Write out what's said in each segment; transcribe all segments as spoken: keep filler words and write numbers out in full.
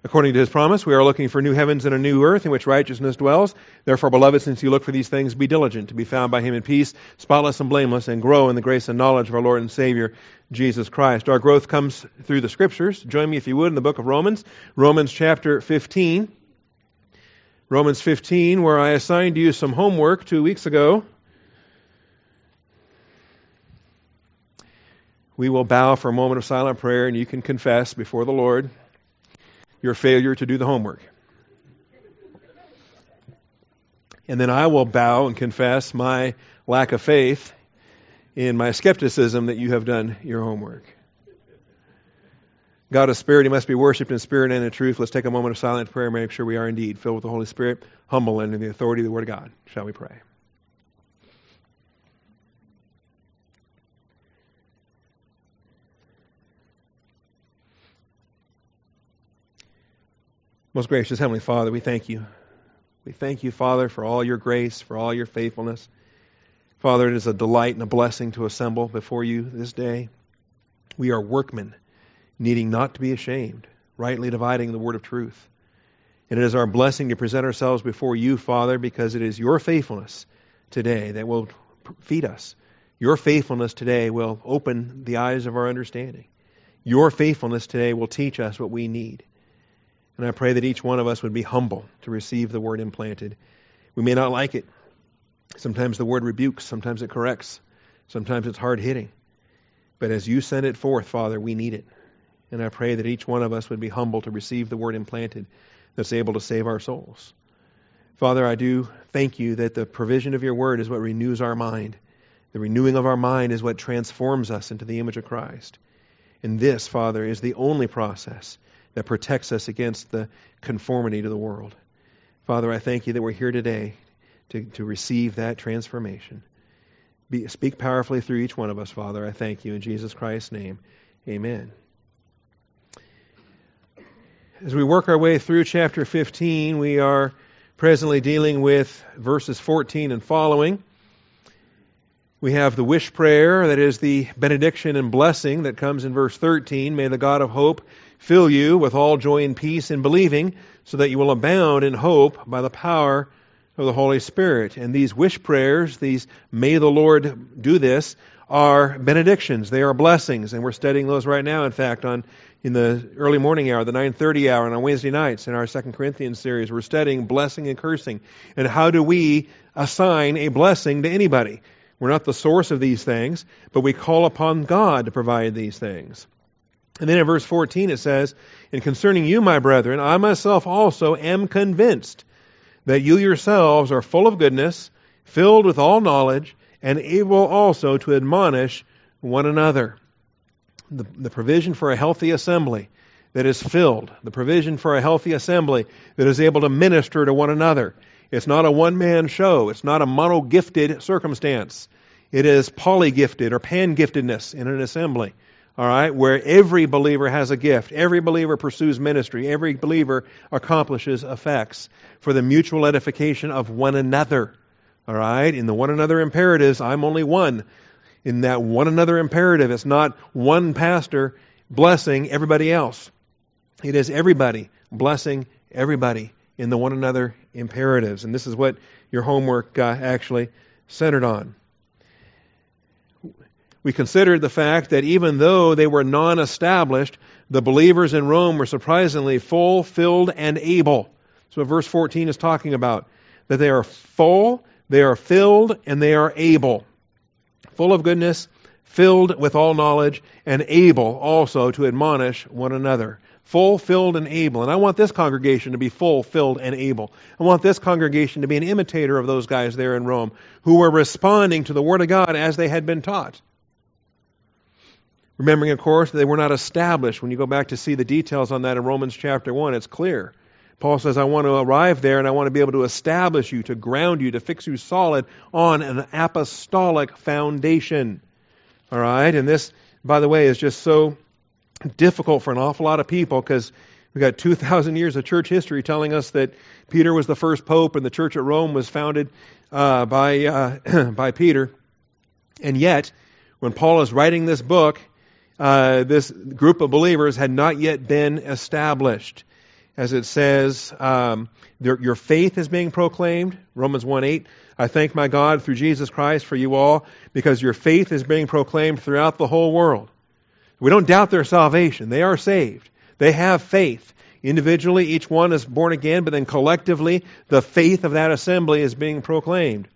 According to his promise, we are looking for new heavens and a new earth in which righteousness dwells. Therefore, beloved, since you look for these things, be diligent to be found by him in peace, spotless and blameless, and grow in the grace and knowledge of our Lord and Savior, Jesus Christ. Our growth comes through the Scriptures. Join me, if you would, in the book of Romans, Romans chapter fifteen. Romans fifteen, where I assigned you some homework two weeks ago. We will bow for a moment of silent prayer, and you can confess before the Lord your failure to do the homework. And then I will bow and confess my lack of faith in my skepticism that you have done your homework. God is Spirit. He must be worshipped in spirit and in truth. Let's take a moment of silent prayer and make sure we are indeed filled with the Holy Spirit, humble under the authority of the Word of God. Shall we pray? Most gracious Heavenly Father, we thank you. We thank you, Father, for all your grace, for all your faithfulness. Father, it is a delight and a blessing to assemble before you this day. We are workmen, needing not to be ashamed, rightly dividing the word of truth. And it is our blessing to present ourselves before you, Father, because it is your faithfulness today that will feed us. Your faithfulness today will open the eyes of our understanding. Your faithfulness today will teach us what we need. And I pray that each one of us would be humble to receive the word implanted. We may not like it. Sometimes the word rebukes, sometimes it corrects, sometimes it's hard-hitting. But as you send it forth, Father, we need it. And I pray that each one of us would be humble to receive the word implanted that's able to save our souls. Father, I do thank you that the provision of your word is what renews our mind. The renewing of our mind is what transforms us into the image of Christ. And this, Father, is the only process that protects us against the conformity to the world. Father, I thank you that we're here today to, to receive that transformation. Be, speak powerfully through each one of us, Father. I thank you in Jesus Christ's name. Amen. As we work our way through chapter fifteen, we are presently dealing with verses fourteen and following. We have the wish prayer, that is the benediction and blessing that comes in verse thirteen. May the God of hope fill you with all joy and peace in believing, so that you will abound in hope by the power of the Holy Spirit. And these wish prayers, these may the Lord do this, are benedictions. They are blessings. And we're studying those right now, in fact, on in the early morning hour, the nine thirty hour, and on Wednesday nights in our Second Corinthians series. We're studying blessing and cursing. And how do we assign a blessing to anybody? We're not the source of these things, but we call upon God to provide these things. And then in verse fourteen it says, "And concerning you, my brethren, I myself also am convinced that you yourselves are full of goodness, filled with all knowledge, and able also to admonish one another." The, the provision for a healthy assembly that is filled, the provision for a healthy assembly that is able to minister to one another. It's not a one-man show. It's not a mono-gifted circumstance. It is poly-gifted or pan-giftedness in an assembly. All right, where every believer has a gift. Every believer pursues ministry. Every believer accomplishes effects for the mutual edification of one another. All right, in the one another imperatives, I'm only one. In that one another imperative, it's not one pastor blessing everybody else. It is everybody blessing everybody in the one another imperatives. And this is what your homework uh, actually centered on. We considered the fact that even though they were non-established, the believers in Rome were surprisingly full, filled, and able. So what verse fourteen is talking about. That they are full, they are filled, and they are able. Full of goodness, filled with all knowledge, and able also to admonish one another. Full, filled, and able. And I want this congregation to be full, filled, and able. I want this congregation to be an imitator of those guys there in Rome who were responding to the Word of God as they had been taught. Remembering, of course, that they were not established. When you go back to see the details on that in Romans chapter one, it's clear. Paul says, I want to arrive there and I want to be able to establish you, to ground you, to fix you solid on an apostolic foundation. All right? And this, by the way, is just so difficult for an awful lot of people because we've got two thousand years of church history telling us that Peter was the first pope and the church at Rome was founded uh, by uh, by Peter. And yet, when Paul is writing this book, uh, this group of believers had not yet been established. as it says, um, your, your faith is being proclaimed. Romans one eight, I thank my God through Jesus Christ for you all, because your faith is being proclaimed throughout the whole world. We don't doubt their salvation. They are saved. They have faith. Individually, each one is born again, but then collectively, the faith of that assembly is being proclaimed.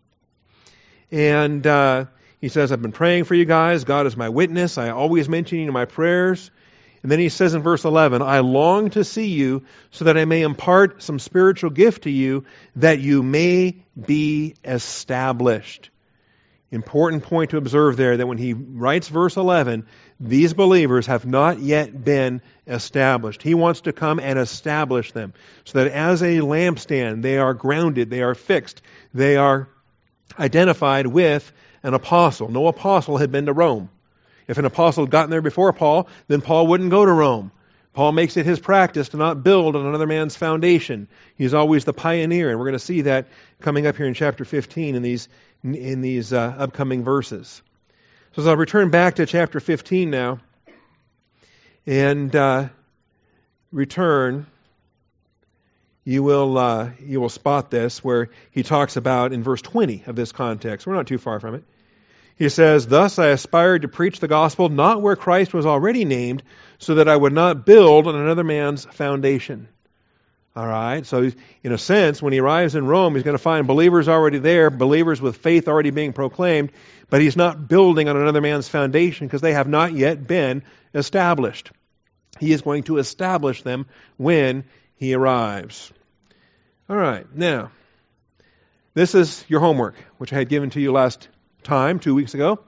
And uh, he says, I've been praying for you guys. God is my witness. I always mention you in my prayers. And then he says in verse eleven, I long to see you so that I may impart some spiritual gift to you, that you may be established. Important point to observe there, that when he writes verse eleven, these believers have not yet been established. He wants to come and establish them, so that as a lampstand, they are grounded, they are fixed, they are identified with an apostle. No apostle had been to Rome. If an apostle had gotten there before Paul, then Paul wouldn't go to Rome. Paul makes it his practice to not build on another man's foundation. He's always the pioneer, and we're going to see that coming up here in chapter fifteen in these in these uh, upcoming verses. So as I'll return back to chapter fifteen now, and uh, return, you will uh, you will spot this where he talks about in verse twenty of this context. We're not too far from it. He says, thus I aspired to preach the gospel not where Christ was already named, so that I would not build on another man's foundation. All right, so in a sense, when he arrives in Rome, he's going to find believers already there, believers with faith already being proclaimed, but he's not building on another man's foundation because they have not yet been established. He is going to establish them when he arrives. All right, now, this is your homework, which I had given to you last time, two weeks ago.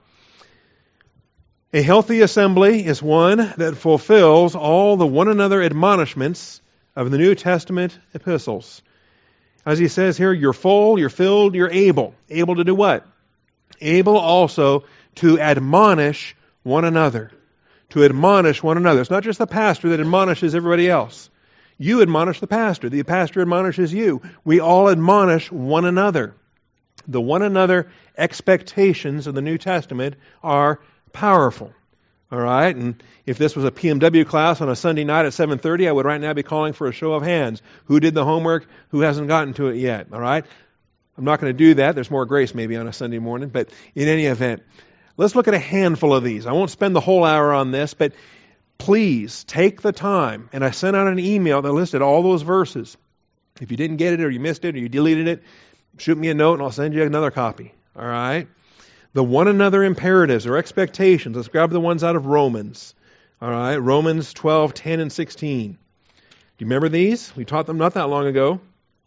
A healthy assembly is one that fulfills all the one another admonishments of the New Testament epistles. As he says here, you're full, you're filled, you're able. Able to do what? Able also to admonish one another. To admonish one another. It's not just the pastor that admonishes everybody else. You admonish the pastor. The pastor admonishes you. We all admonish one another. The one another expectations of the New Testament are powerful. All right? And if this was a P M W class on a Sunday night at seven thirty, I would right now be calling for a show of hands. Who did the homework? Who hasn't gotten to it yet? All right? I'm not going to do that. There's more grace maybe on a Sunday morning. But in any event, let's look at a handful of these. I won't spend the whole hour on this, but please take the time. And I sent out an email that listed all those verses. If you didn't get it or you missed it or you deleted it, shoot me a note and I'll send you another copy. All right? The one another imperatives or expectations. Let's grab the ones out of Romans. All right? Romans twelve, ten, and sixteen. Do you remember these? We taught them not that long ago.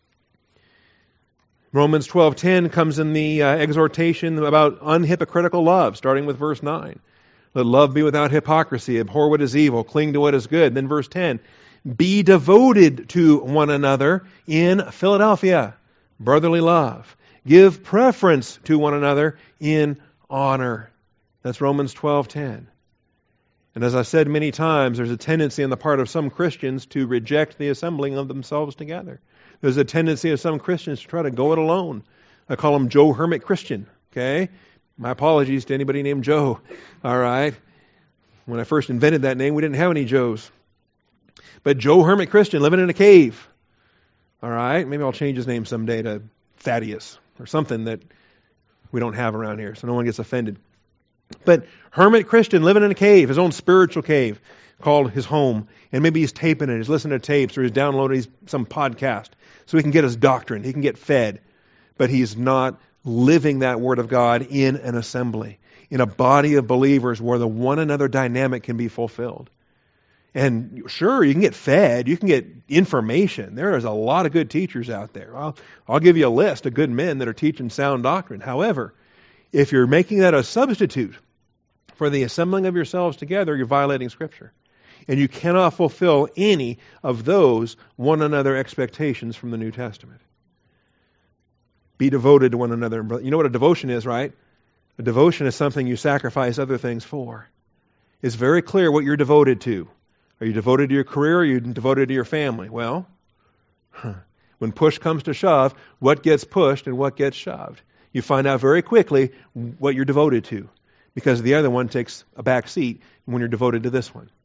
Romans twelve ten comes in the uh, exhortation about unhypocritical love, starting with verse nine. Let love be without hypocrisy, abhor what is evil, cling to what is good. Then verse ten, be devoted to one another in Philadelphia, brotherly love. Give preference to one another in honor. That's Romans twelve ten. And as I said many times, there's a tendency on the part of some Christians to reject the assembling of themselves together. There's a tendency of some Christians to try to go it alone. I call them Joe Hermit Christian. Okay? My apologies to anybody named Joe. All right? When I first invented that name, we didn't have any Joes. But Joe Hermit Christian, living in a cave. All right? Maybe I'll change his name someday to Thaddeus or something that we don't have around here so no one gets offended. But Hermit Christian, living in a cave, his own spiritual cave, called his home. And maybe he's taping it, he's listening to tapes, or he's downloading some podcast so he can get his doctrine, he can get fed. But he's not living that Word of God in an assembly, in a body of believers where the one another dynamic can be fulfilled. And sure, you can get fed, you can get information. There is a lot of good teachers out there. I'll, I'll give you a list of good men that are teaching sound doctrine. However, if you're making that a substitute for the assembling of yourselves together, you're violating Scripture. And you cannot fulfill any of those one another expectations from the New Testament. Be devoted to one another. You know what a devotion is, right? A devotion is something you sacrifice other things for. It's very clear what you're devoted to. Are you devoted to your career or are you devoted to your family? Well, when push comes to shove, what gets pushed and what gets shoved? You find out very quickly what you're devoted to, because the other one takes a back seat when you're devoted to this one.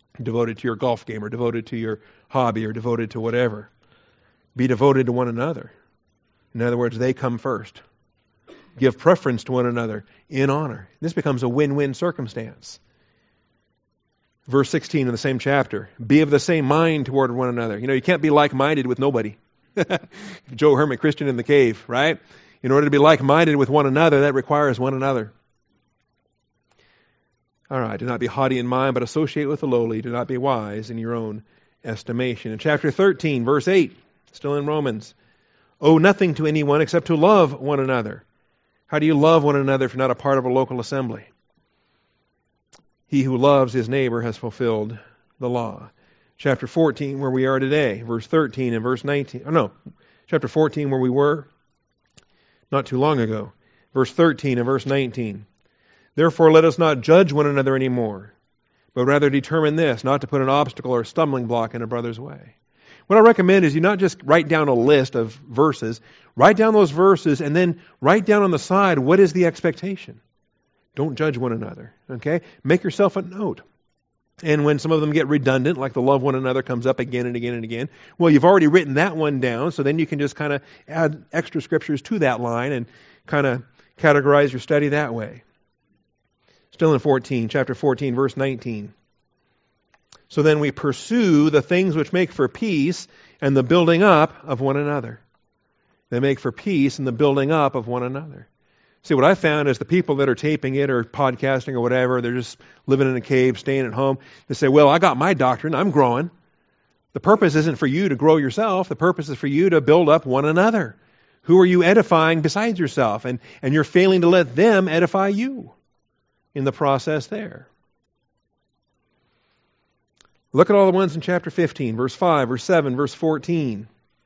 devoted to your golf game, or devoted to your hobby, or devoted to whatever. Be devoted to one another. In other words, they come first. Give preference to one another in honor. This becomes a win-win circumstance. Verse sixteen in the same chapter. Be of the same mind toward one another. You know, you can't be like-minded with nobody. Joe Herman, Christian in the cave, right? In order to be like-minded with one another, that requires one another. All right, do not be haughty in mind, but associate with the lowly. Do not be wise in your own estimation. In chapter thirteen, verse eight, still in Romans, owe nothing to anyone except to love one another. How do you love one another if you're not a part of a local assembly? He who loves his neighbor has fulfilled the law. Chapter fourteen, where we are today, verse thirteen and verse nineteen. Oh no, chapter fourteen, where we were not too long ago. Verse thirteen and verse nineteen. Therefore let us not judge one another anymore, but rather determine this, not to put an obstacle or a stumbling block in a brother's way. What I recommend is you not just write down a list of verses, write down those verses and then write down on the side, what is the expectation? Don't judge one another, okay? Make yourself a note. And when some of them get redundant, like the love one another comes up again and again and again, well, you've already written that one down, so then you can just kind of add extra scriptures to that line and kind of categorize your study that way. Still in fourteen, chapter fourteen, verse nineteen. So then we pursue the things which make for peace and the building up of one another. They make for peace and the building up of one another. See, what I found is the people that are taping it or podcasting or whatever, they're just living in a cave, staying at home. They say, well, I got my doctrine, I'm growing. The purpose isn't for you to grow yourself. The purpose is for you to build up one another. Who are you edifying besides yourself? And, and you're failing to let them edify you in the process there. Look at all the ones in chapter fifteen, verse five, verse seven, verse fourteen.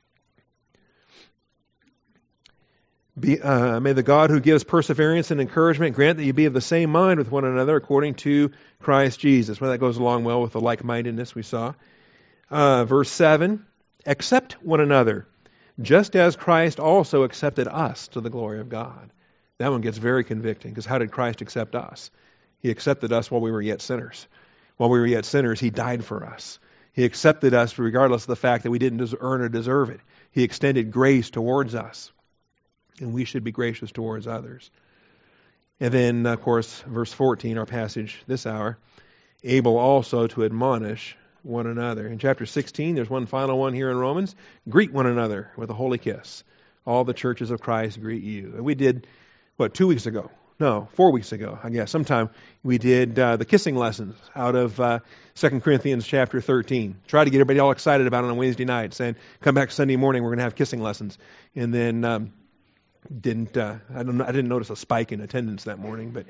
Be, uh, may the God who gives perseverance and encouragement grant that you be of the same mind with one another according to Christ Jesus. Well, that goes along well with the like-mindedness we saw. Uh, verse seven, accept one another, just as Christ also accepted us to the glory of God. That one gets very convicting, because how did Christ accept us? He accepted us while we were yet sinners. While we were yet sinners, He died for us. He accepted us regardless of the fact that we didn't earn or deserve it. He extended grace towards us. And we should be gracious towards others. And then, of course, verse fourteen, our passage this hour, able also to admonish one another. In chapter sixteen, there's one final one here in Romans. Greet one another with a holy kiss. All the churches of Christ greet you. And we did, what, two weeks ago? No, four weeks ago, I guess. Sometime we did uh, the kissing lessons out of uh, Second Corinthians chapter thirteen. Try to get everybody all excited about it on Wednesday night, saying, come back Sunday morning, we're going to have kissing lessons. And then... Um, Didn't uh, I don't I didn't notice a spike in attendance that morning, but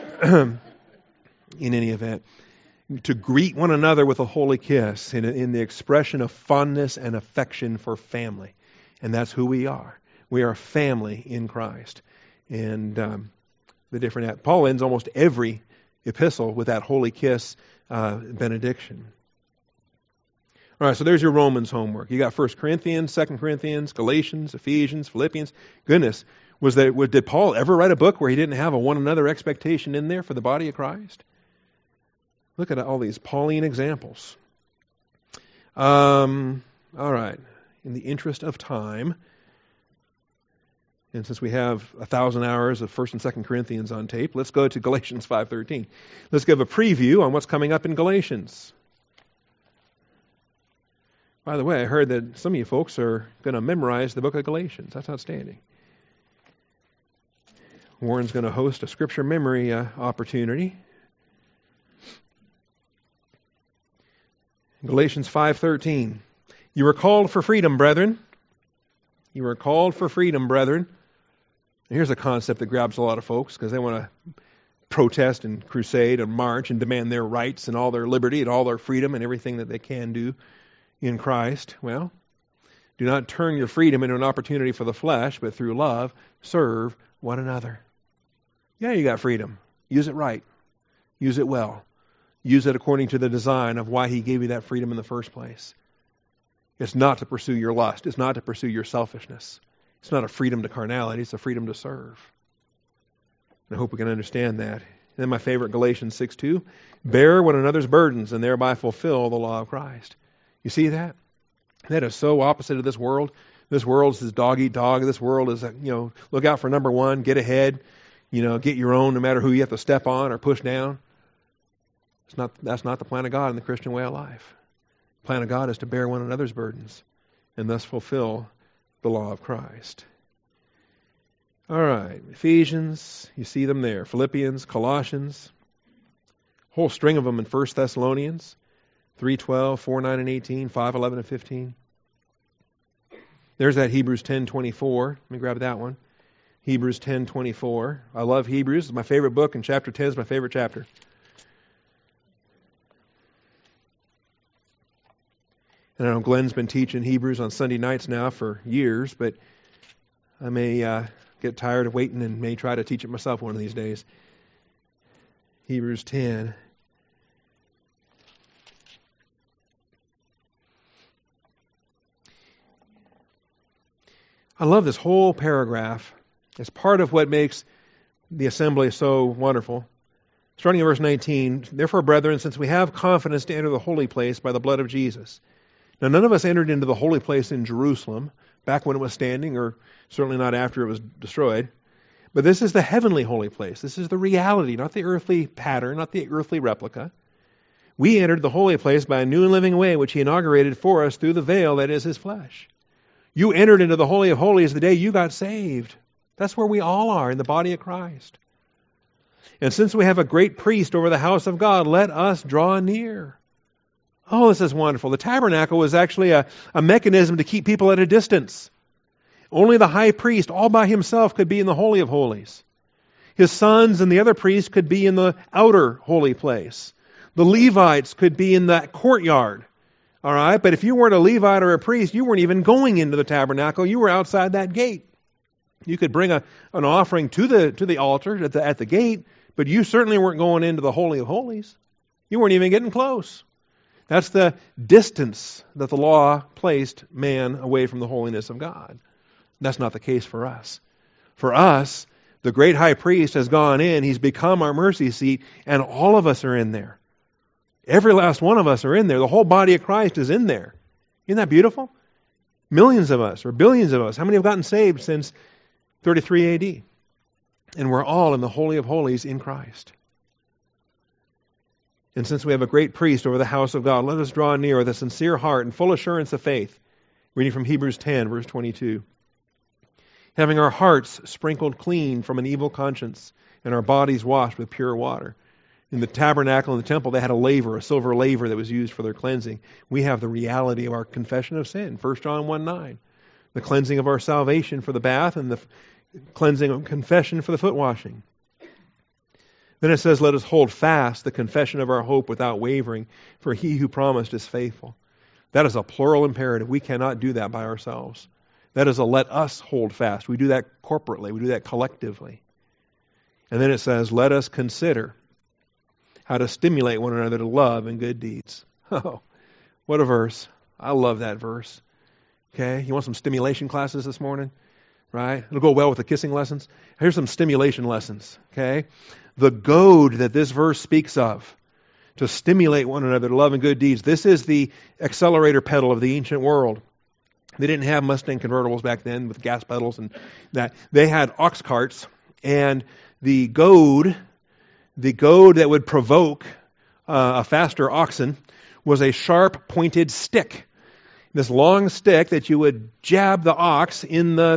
in any event, to greet one another with a holy kiss in, in the expression of fondness and affection for family, and that's who we are. We are family in Christ, and um, the different Paul ends almost every epistle with that holy kiss uh, benediction. All right, so there's your Romans homework. You got First Corinthians, Second Corinthians, Galatians, Ephesians, Philippians. Goodness, was there, was, did Paul ever write a book where he didn't have a one another expectation in there for the body of Christ? Look at all these Pauline examples. Um, all right, in the interest of time, and since we have a thousand hours of First and Second Corinthians on tape, let's go to Galatians five thirteen. Let's give a preview on what's coming up in Galatians. By the way, I heard that some of you folks are going to memorize the book of Galatians. That's outstanding. Warren's going to host a scripture memory uh, opportunity. Galatians five thirteen. You were called for freedom, brethren. You were called for freedom, brethren. And here's a concept that grabs a lot of folks because they want to protest and crusade and march and demand their rights and all their liberty and all their freedom and everything that they can do in Christ. Well, do not turn your freedom into an opportunity for the flesh, but through love, serve one another. Yeah, you got freedom. Use it right. Use it well. Use it according to the design of why He gave you that freedom in the first place. It's not to pursue your lust. It's not to pursue your selfishness. It's not a freedom to carnality. It's a freedom to serve. And I hope we can understand that And then my favorite, Galatians six two, bear one another's burdens and thereby fulfill the law of Christ. You see that? That is so opposite of this world. This world is dog eat dog. This world is, you know, look out for number one, get ahead, you know, get your own no matter who you have to step on or push down. It's not, that's not the plan of God in the Christian way of life. The plan of God is to bear one another's burdens and thus fulfill the law of Christ. All right, Ephesians, you see them there. Philippians, Colossians, whole string of them in First Thessalonians, three twelve, four nine and eighteen, five eleven and fifteen. There's that Hebrews ten twenty-four. Let me grab that one. Hebrews ten twenty-four. I love Hebrews. It's my favorite book, and chapter ten is my favorite chapter. And I know Glenn's been teaching Hebrews on Sunday nights now for years, but I may uh, get tired of waiting and may try to teach it myself one of these days. Hebrews ten. I love this whole paragraph. It's part of what makes the assembly so wonderful. Starting in verse nineteen, therefore, brethren, since we have confidence to enter the holy place by the blood of Jesus. Now, none of us entered into the holy place in Jerusalem, back when it was standing, or certainly not after it was destroyed. But this is the heavenly holy place. This is the reality, not the earthly pattern, not the earthly replica. We entered the holy place by a new and living way, which He inaugurated for us through the veil that is His flesh. You entered into the Holy of Holies the day you got saved. That's where we all are in the body of Christ. And since we have a great priest over the house of God, let us draw near. Oh, this is wonderful. The tabernacle was actually a, a mechanism to keep people at a distance. Only the high priest all by himself could be in the Holy of Holies. His sons and the other priests could be in the outer holy place. The Levites could be in that courtyard. All right, but if you weren't a Levite or a priest, you weren't even going into the tabernacle. You were outside that gate. You could bring a, an offering to the to the altar at the at the gate, but you certainly weren't going into the Holy of Holies. You weren't even getting close. That's the distance that the law placed man away from the holiness of God. That's not the case for us. For us, the great high priest has gone in. He's become our mercy seat, and all of us are in there. Every last one of us are in there. The whole body of Christ is in there. Isn't that beautiful? Millions of us, or billions of us. How many have gotten saved since thirty-three A D? And we're all in the Holy of Holies in Christ. And since we have a great priest over the house of God, let us draw near with a sincere heart and full assurance of faith. Reading from Hebrews ten, verse twenty-two. Having our hearts sprinkled clean from an evil conscience and our bodies washed with pure water. In the tabernacle and the temple, they had a laver, a silver laver that was used for their cleansing. We have the reality of our confession of sin, First John one nine. The cleansing of our salvation for the bath and the cleansing of confession for the foot washing. Then it says, let us hold fast the confession of our hope without wavering, for He who promised is faithful. That is a plural imperative. We cannot do that by ourselves. That is a let us hold fast. We do that corporately. We do that collectively. And then it says, let us consider how to stimulate one another to love and good deeds. Oh, what a verse. I love that verse. Okay, you want some stimulation classes this morning? Right? It'll go well with the kissing lessons. Here's some stimulation lessons. Okay? The goad that this verse speaks of to stimulate one another to love and good deeds. This is the accelerator pedal of the ancient world. They didn't have Mustang convertibles back then with gas pedals and that. They had ox carts, and the goad The goad that would provoke uh, a faster oxen was a sharp pointed stick. This long stick that you would jab the ox in the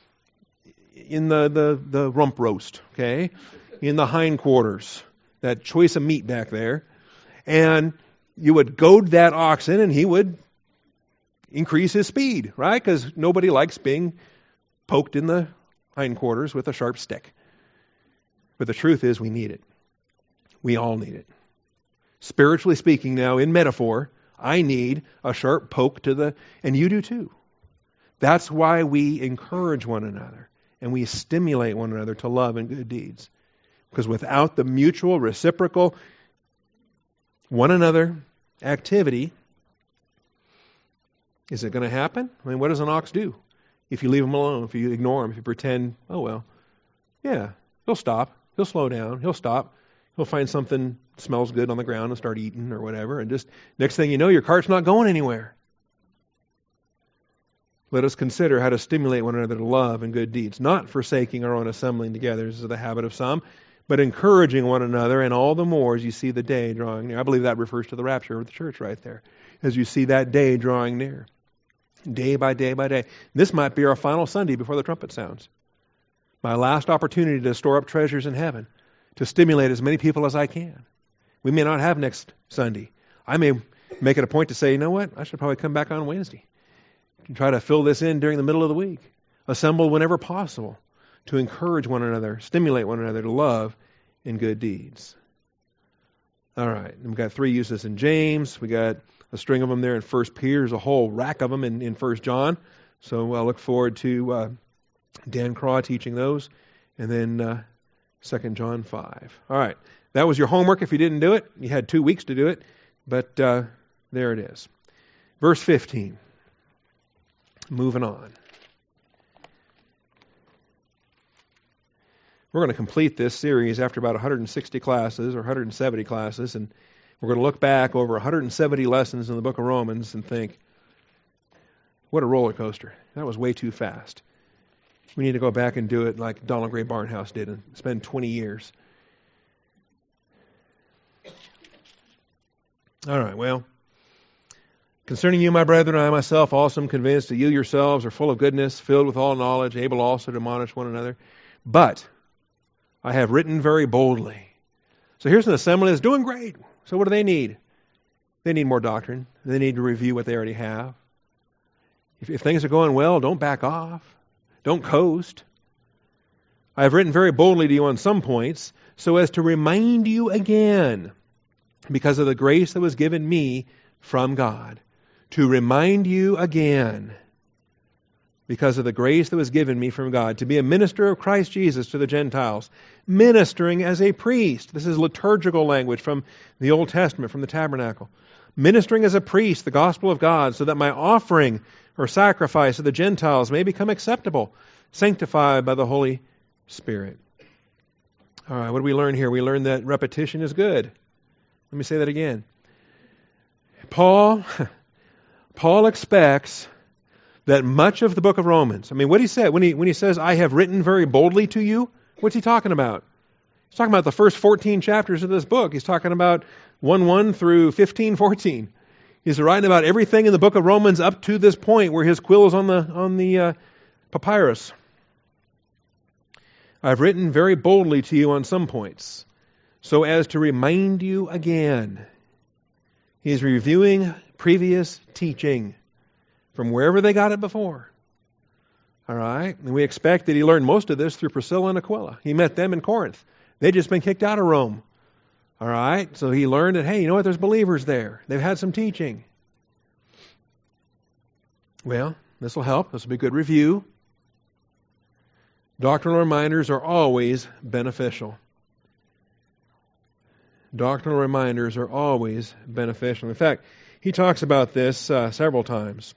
in the, the, the rump roast, okay? In the hindquarters. That choice of meat back there. And you would goad that oxen and he would increase his speed, right? Because nobody likes being poked in the hindquarters with a sharp stick. But the truth is we need it. We all need it. Spiritually speaking now, in metaphor, I need a sharp poke to the, and you do too. That's why we encourage one another and we stimulate one another to love and good deeds. Because without the mutual, reciprocal, one another activity, is it going to happen? I mean, what does an ox do? If you leave him alone, if you ignore him, if you pretend, oh well, yeah, he'll stop, he'll slow down, he'll stop. He'll find something that smells good on the ground and start eating or whatever. And just next thing you know, your cart's not going anywhere. Let us consider how to stimulate one another to love and good deeds, not forsaking our own assembling together, as is the habit of some, but encouraging one another, and all the more as you see the day drawing near. I believe that refers to the rapture of the church right there, as you see that day drawing near, day by day by day. This might be our final Sunday before the trumpet sounds. My last opportunity to store up treasures in heaven, to stimulate as many people as I can. We may not have next Sunday. I may make it a point to say, you know what, I should probably come back on Wednesday. Try to fill this in during the middle of the week. Assemble whenever possible to encourage one another, stimulate one another to love and good deeds. All right. We've got three uses in James. We got a string of them there in First Peter. There's a whole rack of them in, in First John. So I look forward to uh, Dan Craw teaching those. And then uh, Second John five. All right. That was your homework if you didn't do it. You had two weeks to do it. But uh, there it is. Verse fifteen. Moving on. We're going to complete this series after about one hundred sixty classes or one hundred seventy classes, and we're going to look back over one hundred seventy lessons in the book of Romans and think, what a roller coaster. That was way too fast. We need to go back and do it like Donald Gray Barnhouse did and spend twenty years. All right, well, concerning you, my brethren, I myself also am convinced that you yourselves are full of goodness, filled with all knowledge, able also to admonish one another. But I have written very boldly. So here's an assembly that's doing great. So what do they need? They need more doctrine. They need to review what they already have. If, if things are going well, don't back off. Don't coast. I have written very boldly to you on some points, so as to remind you again, because of the grace that was given me from God, to remind you again, because of the grace that was given me from God, to be a minister of Christ Jesus to the Gentiles, ministering as a priest. This is liturgical language from the Old Testament, from the tabernacle. Ministering as a priest the gospel of God, so that my offering or sacrifice of the Gentiles may become acceptable, sanctified by the Holy Spirit. All right, what do we learn here? We learn that repetition is good. Let me say that again. Paul, Paul expects that much of the book of Romans, I mean, what he said, when he when he says, I have written very boldly to you, what's he talking about? He's talking about the first fourteen chapters of this book. He's talking about one one through fifteen fourteen. He's writing about everything in the book of Romans up to this point where his quill is on the, on the uh, papyrus. I've written very boldly to you on some points, so as to remind you again. He's reviewing previous teaching from wherever they got it before. All right? And we expect that he learned most of this through Priscilla and Aquila. He met them in Corinth. They'd just been kicked out of Rome. All right? So he learned that, hey, you know what? There's believers there. They've had some teaching. Well, this will help. This will be a good review. Doctrinal reminders are always beneficial. Doctrinal reminders are always beneficial. In fact, he talks about this uh, several times.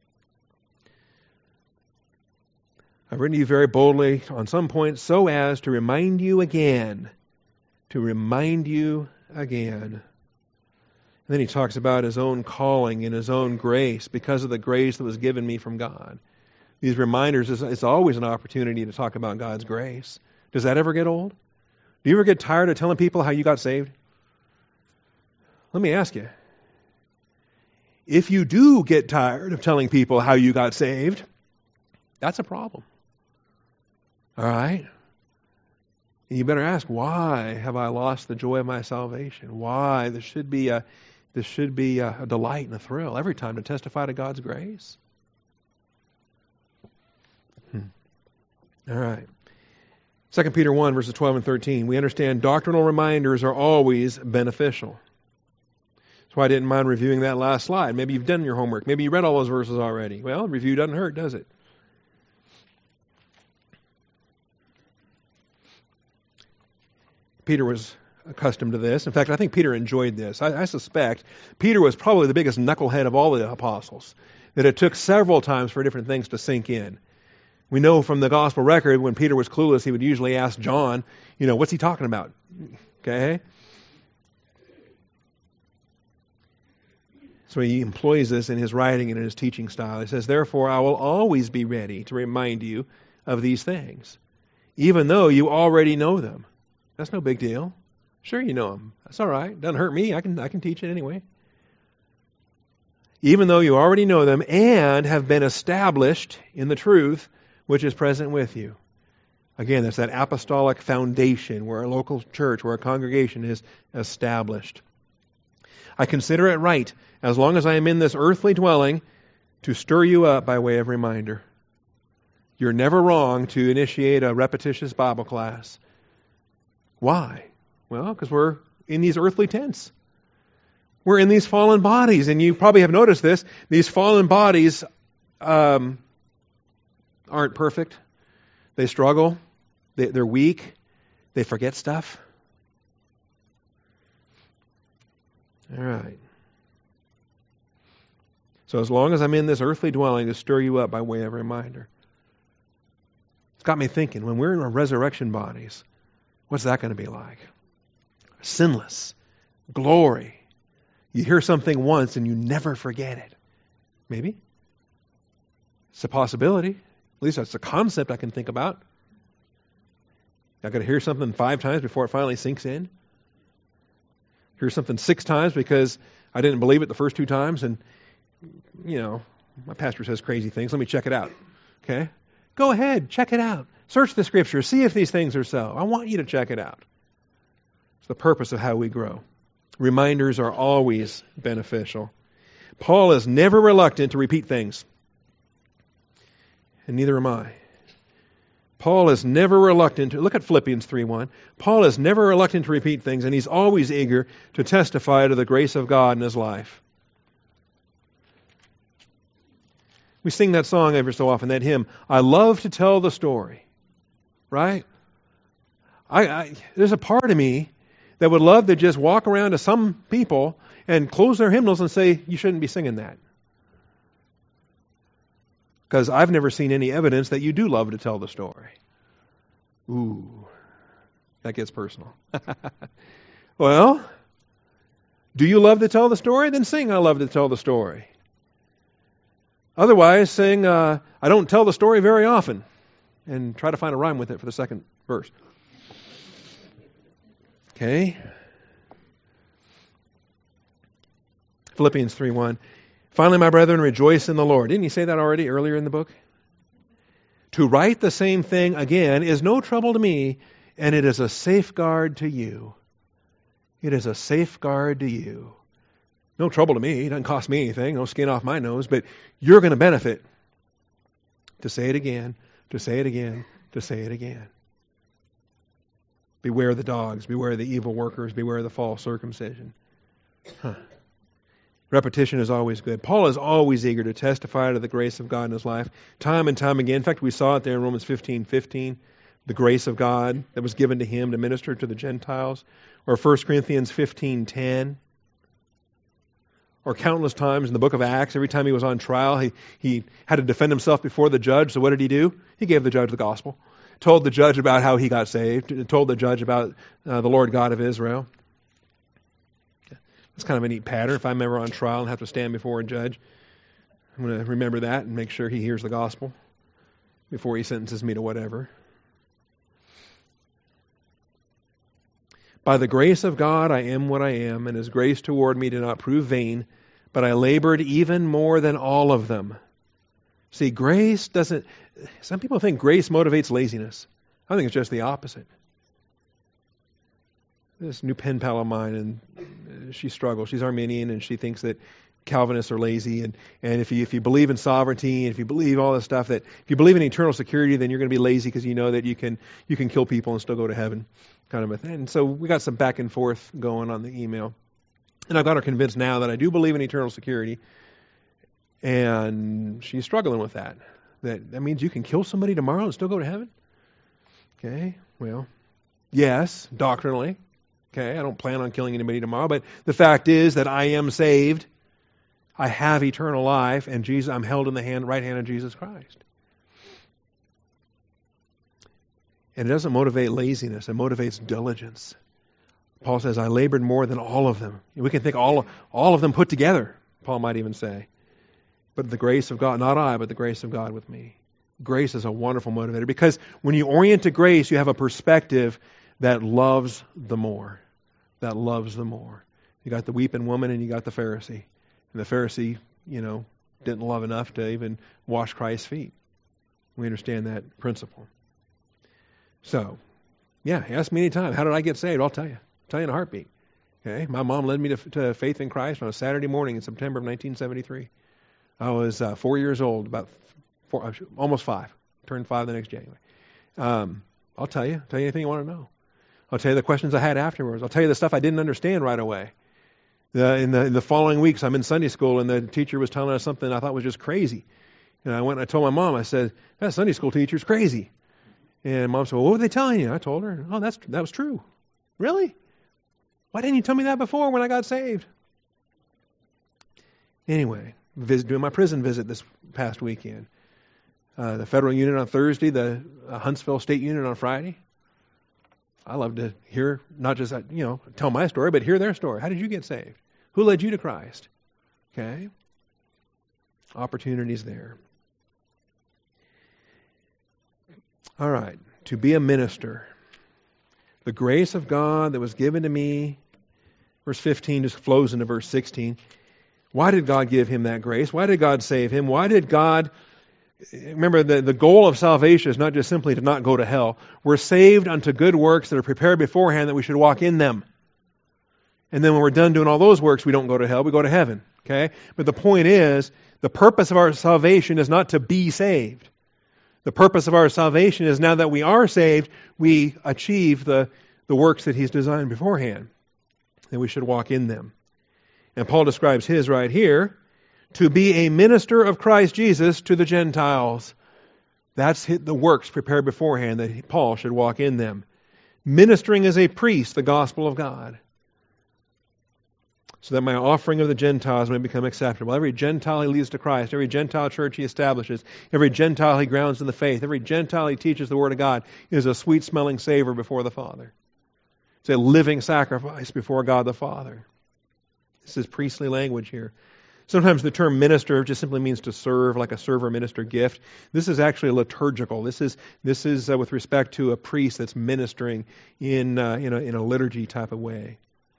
I've written to you very boldly on some points so as to remind you again. To remind you again. And then he talks about his own calling and his own grace because of the grace that was given me from God. These reminders, it's always an opportunity to talk about God's grace. Does that ever get old? Do you ever get tired of telling people how you got saved? Let me ask you. If you do get tired of telling people how you got saved, that's a problem. All right? And you better ask, why have I lost the joy of my salvation? Why? There should be a, there should be a, a delight and a thrill every time to testify to God's grace. Hmm. All right. Second Peter one, verses twelve and thirteen. We understand doctrinal reminders are always beneficial. That's why I didn't mind reviewing that last slide. Maybe you've done your homework. Maybe you read all those verses already. Well, review doesn't hurt, does it? Peter was accustomed to this. In fact, I think Peter enjoyed this. I, I suspect Peter was probably the biggest knucklehead of all the apostles, that it took several times for different things to sink in. We know from the gospel record when Peter was clueless, he would usually ask John, you know, what's he talking about? Okay? So he employs this in his writing and in his teaching style. He says, therefore, I will always be ready to remind you of these things, even though you already know them. That's no big deal. Sure, you know them. That's all right. Doesn't hurt me. I can, I can teach it anyway. Even though you already know them and have been established in the truth which is present with you. Again, that's that apostolic foundation where a local church, where a congregation is established. I consider it right, as long as I am in this earthly dwelling, to stir you up by way of reminder. You're never wrong to initiate a repetitious Bible class. Why? Well, because we're in these earthly tents. We're in these fallen bodies, and you probably have noticed this. These fallen bodies um, aren't perfect. They struggle. They, they're weak. They forget stuff. All right. So as long as I'm in this earthly dwelling to stir you up by way of reminder. It's got me thinking, when we're in our resurrection bodies, what's that going to be like? Sinless. Glory. You hear something once and you never forget it. Maybe. It's a possibility. At least that's a concept I can think about. I got to hear something five times before it finally sinks in. Hear something six times because I didn't believe it the first two times, and, you know, my pastor says crazy things. Let me check it out. Okay? Go ahead, check it out. Search the Scripture. See if these things are so. I want you to check it out. It's the purpose of how we grow. Reminders are always beneficial. Paul is never reluctant to repeat things. And neither am I. Paul is never reluctant to, look at Philippians three one. Paul is never reluctant to repeat things, and he's always eager to testify to the grace of God in his life. We sing that song every so often, that hymn, I love to tell the story. Right? I, I there's a part of me that would love to just walk around to some people and close their hymnals and say, you shouldn't be singing that. Because I've never seen any evidence that you do love to tell the story. Ooh, that gets personal. Well, do you love to tell the story? Then sing, I love to tell the story. Otherwise, sing, uh, I don't tell the story very often. And try to find a rhyme with it for the second verse. Okay. Philippians three one. Finally, my brethren, rejoice in the Lord. Didn't he say that already earlier in the book? To write the same thing again is no trouble to me, and it is a safeguard to you. It is a safeguard to you. No trouble to me. It doesn't cost me anything. No skin off my nose, but you're going to benefit. To say it again, to say it again, to say it again. Beware the dogs, beware the evil workers, beware the false circumcision. Huh. Repetition is always good. Paul is always eager to testify to the grace of God in his life, time and time again. In fact, we saw it there in Romans fifteen fifteen, the grace of God that was given to him to minister to the Gentiles, or First Corinthians fifteen ten, or countless times in the book of Acts. Every time he was on trial, he, he had to defend himself before the judge. So what did he do? He gave the judge the gospel, told the judge about how he got saved, told the judge about uh, the Lord God of Israel. It's kind of a neat pattern. If I'm ever on trial and have to stand before a judge, I'm going to remember that and make sure he hears the gospel before he sentences me to whatever. By the grace of God, I am what I am, and his grace toward me did not prove vain, but I labored even more than all of them. See, grace doesn't... Some people think grace motivates laziness. I think it's just the opposite. This new pen pal of mine, and she struggles. She's Arminian, and she thinks that Calvinists are lazy. And, and if you if you believe in sovereignty, and if you believe all this stuff, that if you believe in eternal security, then you're going to be lazy because you know that you can you can kill people and still go to heaven, kind of a thing. And so we got some back and forth going on the email, and I've got her convinced now that I do believe in eternal security, and she's struggling with that. That that means you can kill somebody tomorrow and still go to heaven. Okay, well, yes, doctrinally. Okay, I don't plan on killing anybody tomorrow, but the fact is that I am saved. I have eternal life, and Jesus, I'm held in the hand, right hand of Jesus Christ. And it doesn't motivate laziness; it motivates diligence. Paul says, "I labored more than all of them." We can think all all of them put together Paul might even say. But the grace of God, not I, but the grace of God with me. Grace is a wonderful motivator because when you orient to grace, you have a perspective that loves the more. That loves the more. You got the weeping woman and you got the Pharisee. And the Pharisee, you know, didn't love enough to even wash Christ's feet. We understand that principle. So, yeah, ask me anytime, how did I get saved? I'll tell you. I'll tell you in a heartbeat. Okay, my mom led me to, to faith in Christ on a Saturday morning in September of nineteen seventy-three. I was uh, four years old, about four, almost five. Turned five the next January. Um, I'll tell you. Tell you anything you want to know. I'll tell you the questions I had afterwards. I'll tell you the stuff I didn't understand right away. The, in, the, in the following weeks, I'm in Sunday school, and the teacher was telling us something I thought was just crazy. And I went and I told my mom, I said, that Sunday school teacher's crazy. And Mom said, well, what were they telling you? I told her, oh, that's that was true. Really? Why didn't you tell me that before when I got saved? Anyway, visit, doing my prison visit this past weekend. Uh, the federal unit on Thursday, the uh, Huntsville State unit on Friday. I love to hear, not just, you know, tell my story, but hear their story. How did you get saved? Who led you to Christ? Okay. Opportunities there. All right. To be a minister. The grace of God that was given to me, verse fifteen just flows into verse sixteen. Why did God give him that grace? Why did God save him? Why did God... Remember, the, the goal of salvation is not just simply to not go to hell. We're saved unto good works that are prepared beforehand that we should walk in them. And then when we're done doing all those works, we don't go to hell, we go to heaven. Okay? But the point is, the purpose of our salvation is not to be saved. The purpose of our salvation is now that we are saved, we achieve the, the works that He's designed beforehand. And we should walk in them. And Paul describes his right here. To be a minister of Christ Jesus to the Gentiles. That's the works prepared beforehand that Paul should walk in them. Ministering as a priest, the gospel of God. So that my offering of the Gentiles may become acceptable. Every Gentile he leads to Christ, every Gentile church he establishes, every Gentile he grounds in the faith, every Gentile he teaches the Word of God is a sweet-smelling savor before the Father. It's a living sacrifice before God the Father. This is priestly language here. Sometimes the term minister just simply means to serve, like a server-minister gift. This is actually liturgical. This is this is uh, with respect to a priest that's ministering in uh, in a in a liturgy type of way.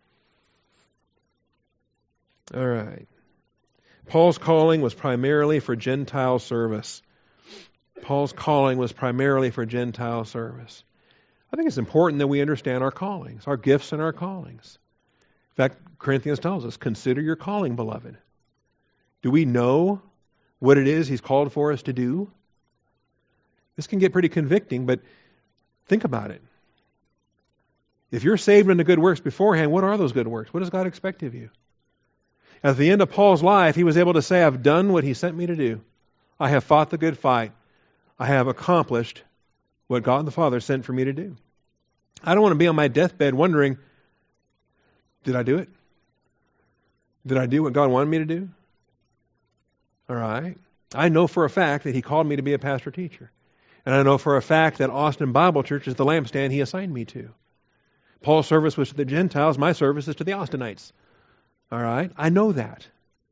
All right. Paul's calling was primarily for Gentile service. Paul's calling was primarily for Gentile service. I think it's important that we understand our callings, our gifts and our callings. In fact, Corinthians tells us, consider your calling, beloved. Do we know what it is He's called for us to do? This can get pretty convicting, but think about it. If you're saved unto good works beforehand, what are those good works? What does God expect of you? At the end of Paul's life, he was able to say, I've done what He sent me to do. I have fought the good fight. I have accomplished what God the Father sent for me to do. I don't want to be on my deathbed wondering, did I do it? Did I do what God wanted me to do? All right. I know for a fact that He called me to be a pastor teacher. And I know for a fact that Austin Bible Church is the lampstand He assigned me to. Paul's service was to the Gentiles. My service is to the Austinites. All right. I know that.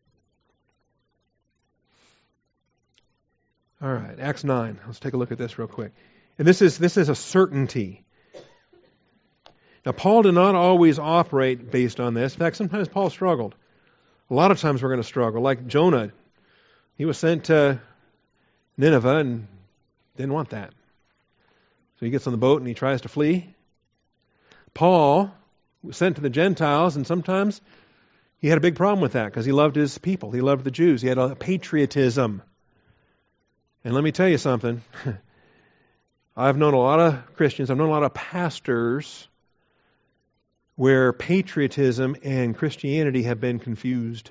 All right. Acts nine. Let's take a look at this real quick. And this is this is a certainty. Now, Paul did not always operate based on this. In fact, sometimes Paul struggled. A lot of times we're going to struggle. Like Jonah. He was sent to Nineveh and didn't want that. So he gets on the boat and he tries to flee. Paul was sent to the Gentiles, and sometimes he had a big problem with that because he loved his people. He loved the Jews. He had a patriotism. And let me tell you something. I've known a lot of Christians, I've known a lot of pastors where patriotism and Christianity have been confused.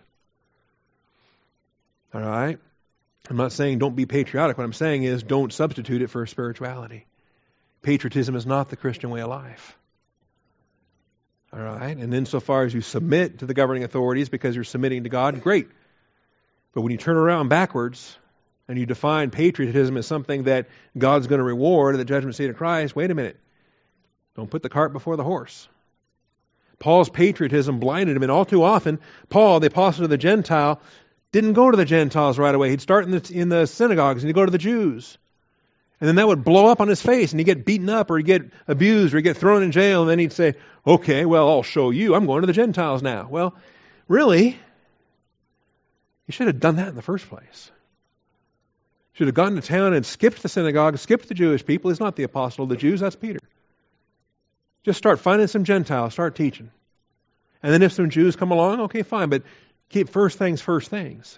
All right? I'm not saying don't be patriotic. What I'm saying is don't substitute it for spirituality. Patriotism is not the Christian way of life. All right? And insofar as you submit to the governing authorities because you're submitting to God, great. But when you turn around backwards and you define patriotism as something that God's going to reward at the judgment seat of Christ, wait a minute. Don't put the cart before the horse. Paul's patriotism blinded him, and all too often, Paul, the apostle to the Gentile, didn't go to the Gentiles right away. He'd start in the, in the synagogues, and he'd go to the Jews. And then that would blow up on his face, and he'd get beaten up, or he'd get abused, or he'd get thrown in jail, and then he'd say, okay, well, I'll show you. I'm going to the Gentiles now. Well, really, he should have done that in the first place. Should have gone to town and skipped the synagogue, skipped the Jewish people. He's not the apostle of the Jews, that's Peter. Just start finding some Gentiles, start teaching. And then if some Jews come along, okay, fine, but keep first things first things.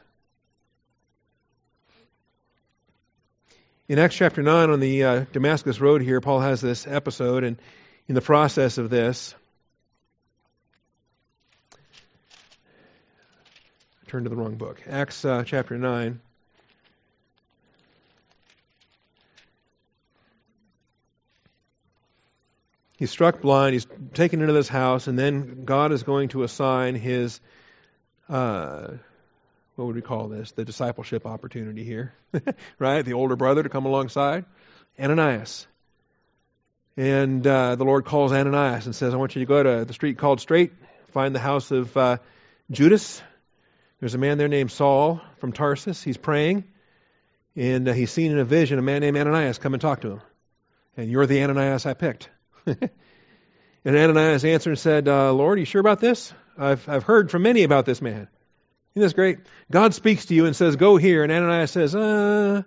In Acts chapter nine on the uh, Damascus Road here, Paul has this episode, and in the process of this, I turned to the wrong book. Acts uh, chapter nine. He's struck blind, he's taken into this house, and then God is going to assign his, uh, what would we call this? The discipleship opportunity here, right? The older brother to come alongside, Ananias. And uh, the Lord calls Ananias and says, I want you to go to the street called Straight, find the house of uh, Judas. There's a man there named Saul from Tarsus. He's praying, and uh, he's seen in a vision a man named Ananias come and talk to him. And you're the Ananias I picked. And Ananias answered and said, uh, Lord, are you sure about this? I've I've heard from many about this man. Isn't this great? God speaks to you and says, go here. And Ananias says, uh,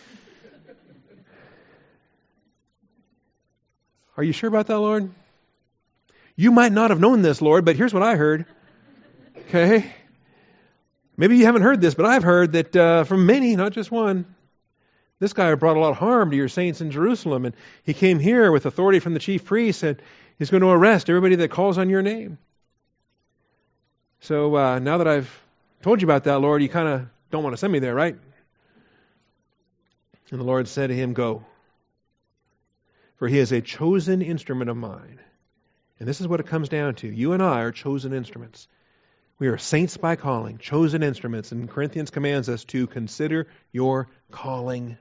are you sure about that, Lord? You might not have known this, Lord, but here's what I heard. Okay? Maybe you haven't heard this, but I've heard that uh, from many, not just one, this guy brought a lot of harm to your saints in Jerusalem, and he came here with authority from the chief priest, and he's going to arrest everybody that calls on your name. So uh, now that I've told you about that, Lord, you kind of don't want to send me there, right? And the Lord said to him, go, for he is a chosen instrument of mine. And this is what it comes down to. You and I are chosen instruments. We are saints by calling, chosen instruments, and Corinthians commands us to consider your calling.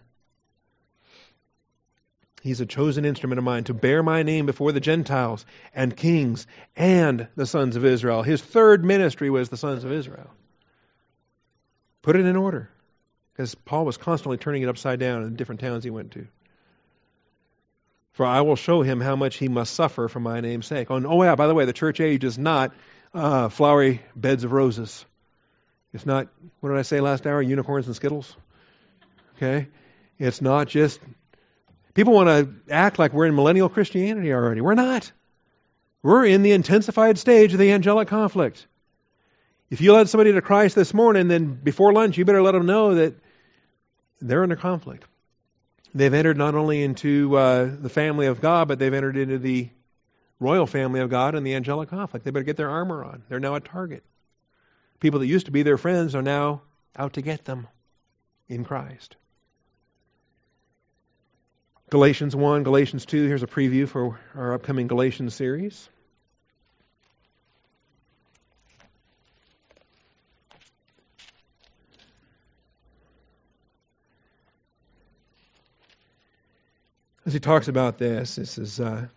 He's a chosen instrument of mine to bear my name before the Gentiles and kings and the sons of Israel. His third ministry was the sons of Israel. Put it in order, because Paul was constantly turning it upside down in the different towns he went to. For I will show him how much he must suffer for my name's sake. Oh, and, oh yeah, by the way, the church age is not uh, flowery beds of roses. It's not, what did I say last hour, unicorns and Skittles? Okay? It's not just... People want to act like we're in millennial Christianity already. We're not. We're in the intensified stage of the angelic conflict. If you led somebody to Christ this morning, then before lunch, you better let them know that they're under conflict. They've entered not only into uh, the family of God, but they've entered into the royal family of God and the angelic conflict. They better get their armor on. They're now a target. People that used to be their friends are now out to get them in Christ. Galatians one, Galatians two, here's a preview for our upcoming Galatians series. As he talks about this, this is uh,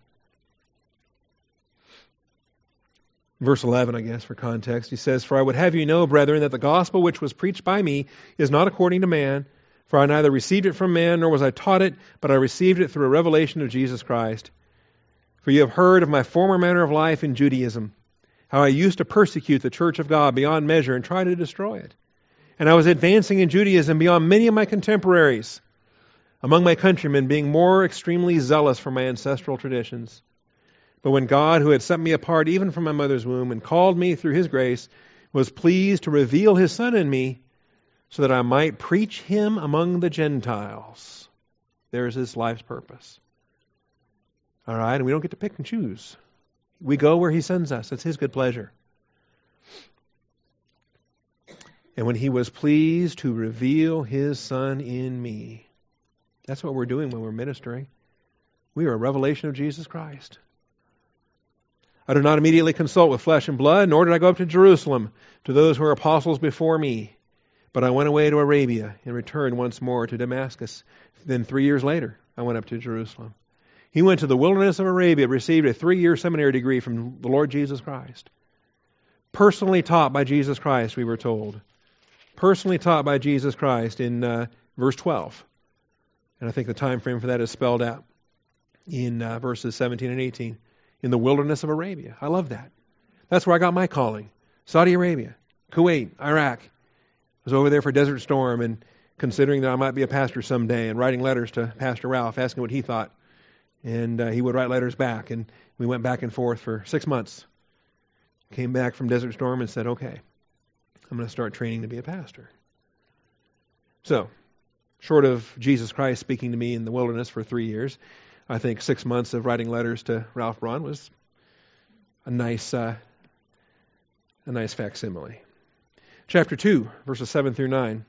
verse eleven, I guess, for context. He says, for I would have you know, brethren, that the gospel which was preached by me is not according to man, for I neither received it from man, nor was I taught it, but I received it through a revelation of Jesus Christ. For you have heard of my former manner of life in Judaism, how I used to persecute the church of God beyond measure and try to destroy it. And I was advancing in Judaism beyond many of my contemporaries, among my countrymen being more extremely zealous for my ancestral traditions. But when God, who had set me apart even from my mother's womb and called me through his grace, was pleased to reveal his Son in me, so that I might preach him among the Gentiles. There's his life's purpose. All right, and we don't get to pick and choose. We go where he sends us. It's his good pleasure. And when he was pleased to reveal his Son in me. That's what we're doing when we're ministering. We are a revelation of Jesus Christ. I did not immediately consult with flesh and blood, nor did I go up to Jerusalem to those who are apostles before me. But I went away to Arabia and returned once more to Damascus. Then three years later, I went up to Jerusalem. He went to the wilderness of Arabia, received a three-year seminary degree from the Lord Jesus Christ. Personally taught by Jesus Christ, we were told. Personally taught by Jesus Christ in uh, verse twelve. And I think the time frame for that is spelled out in uh, verses seventeen and eighteen. In the wilderness of Arabia. I love that. That's where I got my calling. Saudi Arabia, Kuwait, Iraq. I was over there for Desert Storm and considering that I might be a pastor someday and writing letters to Pastor Ralph, asking what he thought. And uh, he would write letters back. And we went back and forth for six months. Came back from Desert Storm and said, okay, I'm going to start training to be a pastor. So, short of Jesus Christ speaking to me in the wilderness for three years, I think six months of writing letters to Ralph Braun was a nice, uh, a nice facsimile. Chapter two, verses seven through nine.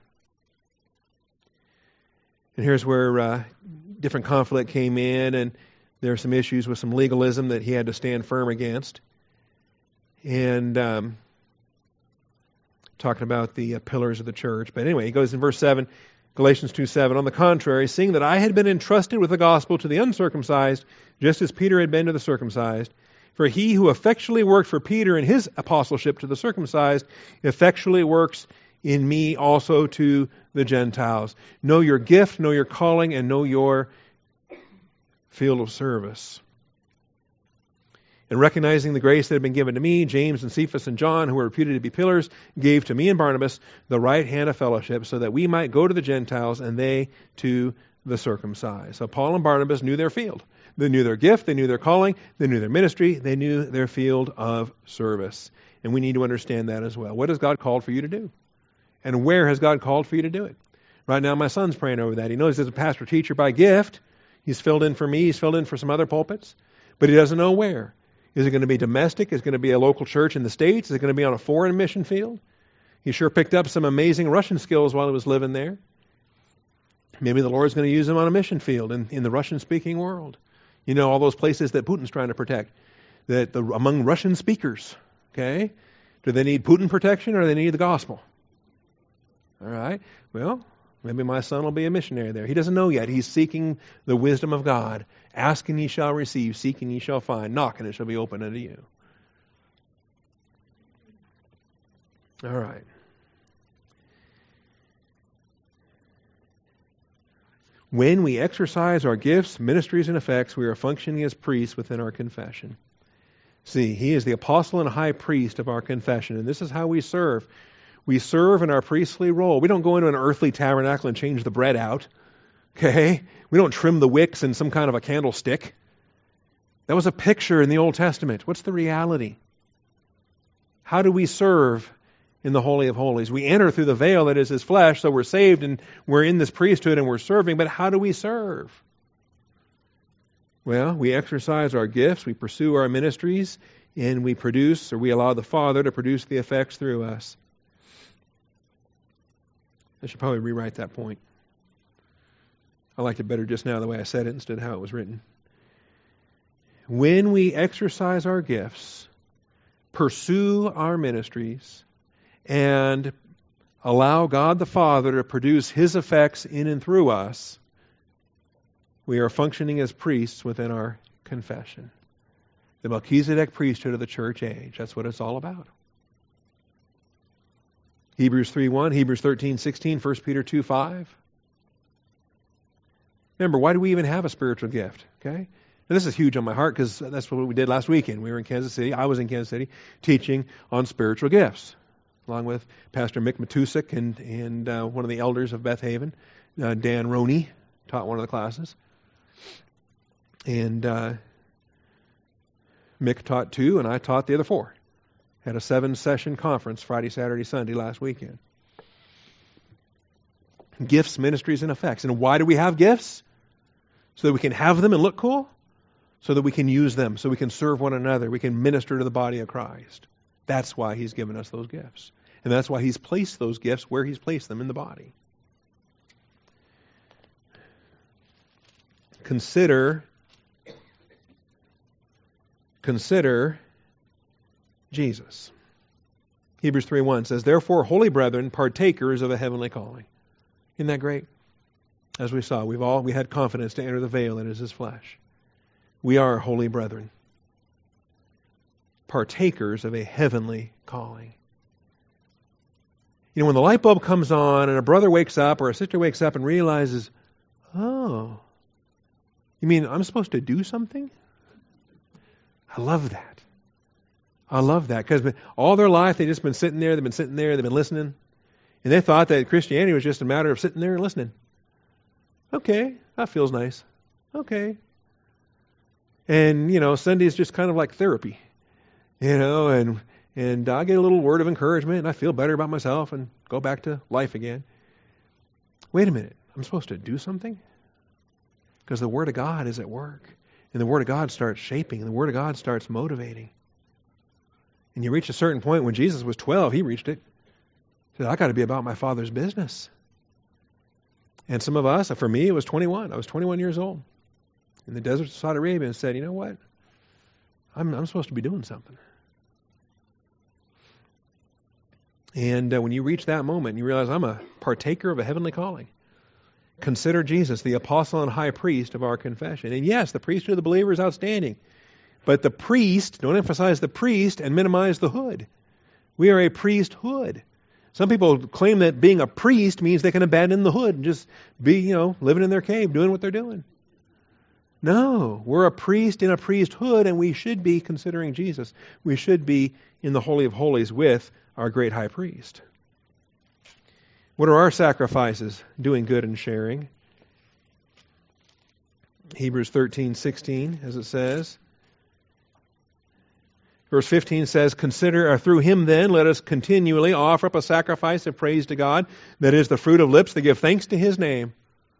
And here's where uh, different conflict came in, and there are some issues with some legalism that he had to stand firm against. And um, talking about the uh, pillars of the church. But anyway, he goes in verse seven. Galatians two seven, on the contrary, seeing that I had been entrusted with the gospel to the uncircumcised, just as Peter had been to the circumcised, for he who effectually worked for Peter in his apostleship to the circumcised, effectually works in me also to the Gentiles. Know your gift, know your calling, and know your field of service. And recognizing the grace that had been given to me, James and Cephas and John, who were reputed to be pillars, gave to me and Barnabas the right hand of fellowship, so that we might go to the Gentiles and they to the circumcised. So Paul and Barnabas knew their field. They knew their gift, they knew their calling, they knew their ministry, they knew their field of service. And we need to understand that as well. What has God called for you to do? And where has God called for you to do it? Right now my son's praying over that. He knows he's a pastor teacher by gift. He's filled in for me, he's filled in for some other pulpits, but he doesn't know where. Is it going to be domestic? Is it going to be a local church in the States? Is it going to be on a foreign mission field? He sure picked up some amazing Russian skills while he was living there. Maybe the Lord's going to use him on a mission field in, in the Russian-speaking world. You know, all those places that Putin's trying to protect. That the, among Russian speakers, okay? Do they need Putin protection or do they need the gospel? All right. Well, maybe my son will be a missionary there. He doesn't know yet. He's seeking the wisdom of God. Ask and ye shall receive. Seek and ye shall find. Knock and it shall be opened unto you. All right. When we exercise our gifts, ministries, and effects, we are functioning as priests within our confession. See, he is the apostle and high priest of our confession, and this is how we serve. We serve in our priestly role. We don't go into an earthly tabernacle and change the bread out. Okay? We don't trim the wicks in some kind of a candlestick. That was a picture in the Old Testament. What's the reality? How do we serve in the Holy of Holies? We enter through the veil that is His flesh, so we're saved and we're in this priesthood and we're serving, but how do we serve? Well, we exercise our gifts, we pursue our ministries, and we produce, or we allow the Father to produce the effects through us. I should probably rewrite that point. I liked it better just now the way I said it instead of how it was written. When we exercise our gifts, pursue our ministries, and allow God the Father to produce His effects in and through us, we are functioning as priests within our confession. The Melchizedek priesthood of the church age. That's what it's all about. Hebrews three one, Hebrews thirteen sixteen, First Peter two five. Remember, why do we even have a spiritual gift? Okay? And this is huge on my heart because that's what we did last weekend. We were in Kansas City. I was in Kansas City teaching on spiritual gifts, along with Pastor Mick Matusik and, and uh, one of the elders of Beth Haven, uh, Dan Roney, taught one of the classes. And uh, Mick taught two, and I taught the other four. Had a seven-session conference Friday, Saturday, Sunday last weekend. Gifts, ministries, and effects. And why do we have gifts? So that we can have them and look cool? So that we can use them, so we can serve one another, we can minister to the body of Christ. That's why He's given us those gifts. And that's why He's placed those gifts where He's placed them in the body. Consider, consider Jesus. Hebrews three one says, therefore, holy brethren, partakers of a heavenly calling. Isn't that great? As we saw, we've all we had confidence to enter the veil that is His flesh. We are holy brethren, partakers of a heavenly calling. You know, when the light bulb comes on and a brother wakes up or a sister wakes up and realizes, oh, you mean I'm supposed to do something? I love that. I love that because all their life they've just been sitting there, they've been sitting there, they've been listening, and they thought that Christianity was just a matter of sitting there and listening. Okay, that feels nice. Okay. And, you know, Sunday's just kind of like therapy, you know, and and I get a little word of encouragement and I feel better about myself and go back to life again. Wait a minute, I'm supposed to do something? Because the Word of God is at work. And the Word of God starts shaping. And the Word of God starts motivating. And you reach a certain point. When Jesus was twelve, He reached it. He said, I got to be about my Father's business. And some of us, for me, it was twenty-one. I was twenty-one years old in the desert of Saudi Arabia and said, you know what? I'm, I'm supposed to be doing something. And uh, when you reach that moment, you realize I'm a partaker of a heavenly calling. Consider Jesus, the apostle and high priest of our confession. And yes, the priesthood of the believer is outstanding. But the priest, don't emphasize the priest and minimize the hood. We are a priesthood. Some people claim that being a priest means they can abandon the hood and just be, you know, living in their cave, doing what they're doing. No, we're a priest in a priesthood, and we should be considering Jesus. We should be in the Holy of Holies with our great high priest. What are our sacrifices? Doing good and sharing. Hebrews thirteen sixteen, as it says. Verse fifteen says, Consider, or through Him then, let us continually offer up a sacrifice of praise to God, that is the fruit of lips that give thanks to His name.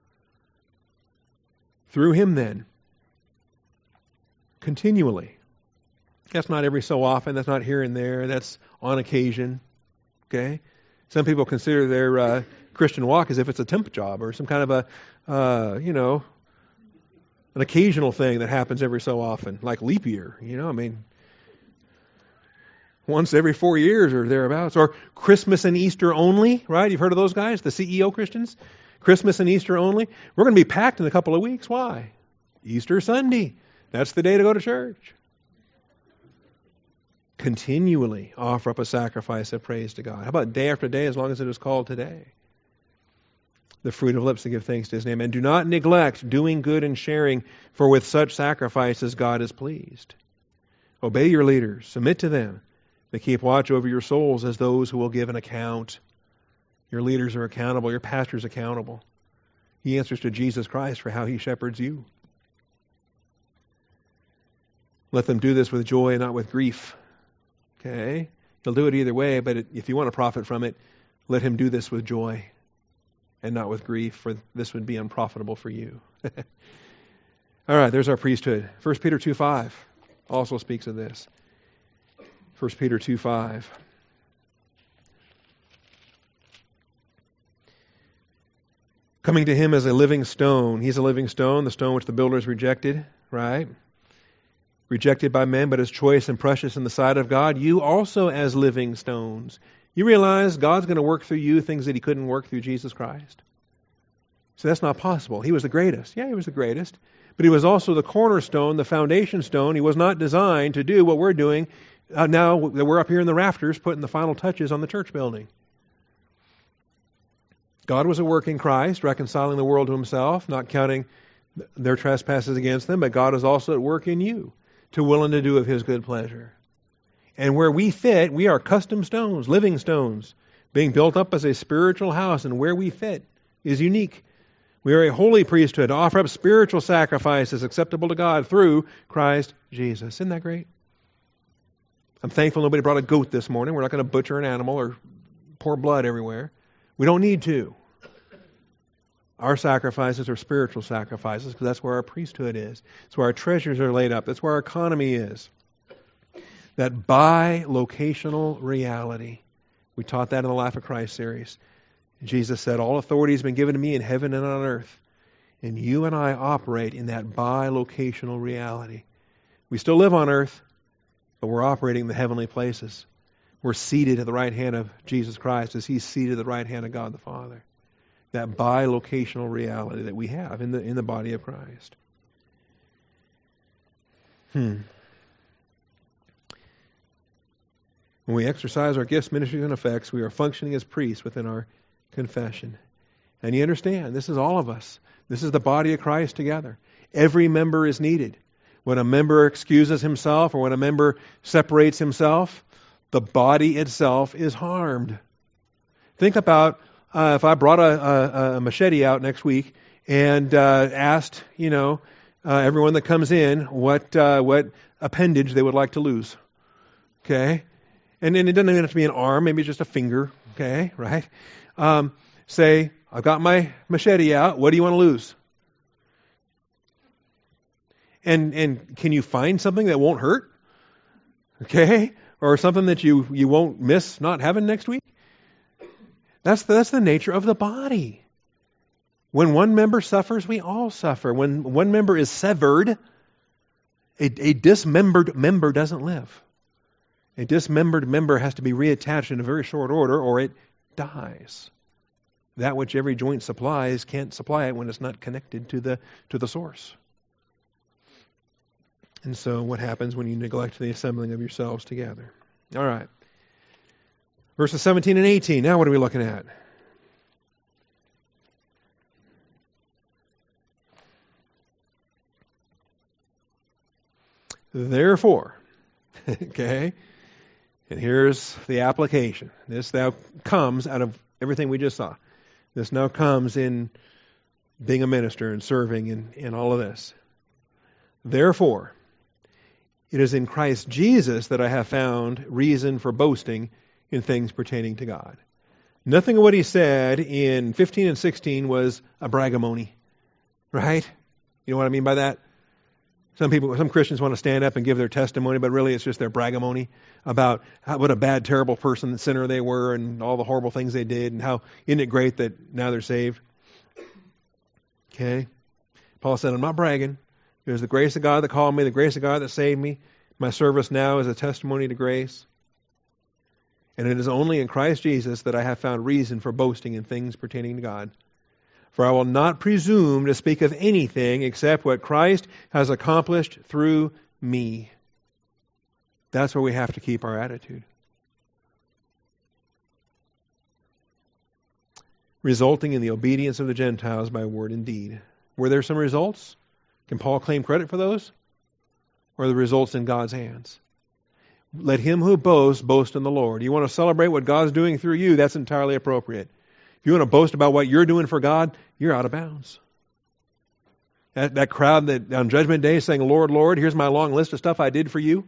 Through Him then. Continually. That's not every so often, that's not here and there, that's on occasion. Okay? Some people consider their uh, Christian walk as if it's a temp job or some kind of a, uh, you know, an occasional thing that happens every so often, like leap year. You know, I mean, once every four years or thereabouts. Or Christmas and Easter only, right? You've heard of those guys, the C E O Christians? Christmas and Easter only. We're going to be packed in a couple of weeks. Why? Easter Sunday. That's the day to go to church. Continually offer up a sacrifice of praise to God. How about day after day, as long as it is called today? The fruit of lips to give thanks to His name. And do not neglect doing good and sharing, for with such sacrifices God is pleased. Obey your leaders. Submit to them. But keep watch over your souls as those who will give an account. Your leaders are accountable. Your pastor is accountable. He answers to Jesus Christ for how He shepherds you. Let them do this with joy and not with grief. Okay? He'll do it either way, but if you want to profit from it, let him do this with joy and not with grief, for this would be unprofitable for you. All right, there's our priesthood. First Peter two five also speaks of this. First Peter two five. Coming to him as a living stone. He's a living stone, the stone which the builders rejected, right? Rejected by men, but as choice and precious in the sight of God. You also as living stones. You realize God's going to work through you things that He couldn't work through Jesus Christ. So that's not possible. He was the greatest. Yeah, He was the greatest. But He was also the cornerstone, the foundation stone. He was not designed to do what we're doing uh, now that we're up here in the rafters putting the final touches on the church building. God was at work in Christ, reconciling the world to Himself, not counting their trespasses against them, but God is also at work in you, to will and to do of His good pleasure. And where we fit, we are custom stones, living stones, being built up as a spiritual house, and where we fit is unique. We are a holy priesthood to offer up spiritual sacrifices acceptable to God through Christ Jesus. Isn't that great? I'm thankful nobody brought a goat this morning. We're not going to butcher an animal or pour blood everywhere. We don't need to. Our sacrifices are spiritual sacrifices because that's where our priesthood is. It's where our treasures are laid up. That's where our economy is. That bi-locational reality. We taught that in the Life of Christ series. Jesus said, all authority has been given to me in heaven and on earth. And you and I operate in that bi-locational reality. We still live on earth, but we're operating in the heavenly places. We're seated at the right hand of Jesus Christ as He's seated at the right hand of God the Father. That bi-locational reality that we have in the in the body of Christ. Hmm. When we exercise our gifts, ministries, and effects, we are functioning as priests within our confession. And you understand, this is all of us. This is the body of Christ together. Every member is needed. When a member excuses himself or when a member separates himself, the body itself is harmed. Think about uh, if I brought a, a, a machete out next week and uh, asked, you know, uh, everyone that comes in what uh, what appendage they would like to lose. Okay? And then it doesn't even have to be an arm, maybe just a finger, okay, right? Um, say, I've got my machete out, what do you want to lose? And and can you find something that won't hurt? Okay? Or something that you, you won't miss not having next week? That's the, that's the nature of the body. When one member suffers, we all suffer. When one member is severed, a, a dismembered member doesn't live. A dismembered member has to be reattached in a very short order or it dies. That which every joint supplies can't supply it when it's not connected to the to the source. And so what happens when you neglect the assembling of yourselves together? All right. Verses seventeen and eighteen. Now what are we looking at? Therefore, okay, and here's the application. This now comes out of everything we just saw. This now comes in being a minister and serving and, and all of this. Therefore, it is in Christ Jesus that I have found reason for boasting in things pertaining to God. Nothing of what he said in fifteen and sixteen was a braggamony, right? You know what I mean by that? Some people, some Christians want to stand up and give their testimony, but really it's just their braggamony about how, what a bad, terrible person, sinner they were, and all the horrible things they did, and how isn't it great that now they're saved? Okay? Paul said, I'm not bragging. It was the grace of God that called me, the grace of God that saved me. My service now is a testimony to grace. And it is only in Christ Jesus that I have found reason for boasting in things pertaining to God. For I will not presume to speak of anything except what Christ has accomplished through me. That's where we have to keep our attitude. Resulting in the obedience of the Gentiles by word and deed. Were there some results? Can Paul claim credit for those? Or are the results in God's hands? Let him who boasts, boast in the Lord. You want to celebrate what God's doing through you, that's entirely appropriate. If you want to boast about what you're doing for God, you're out of bounds. That, that crowd that on Judgment Day saying, Lord, Lord, here's my long list of stuff I did for you.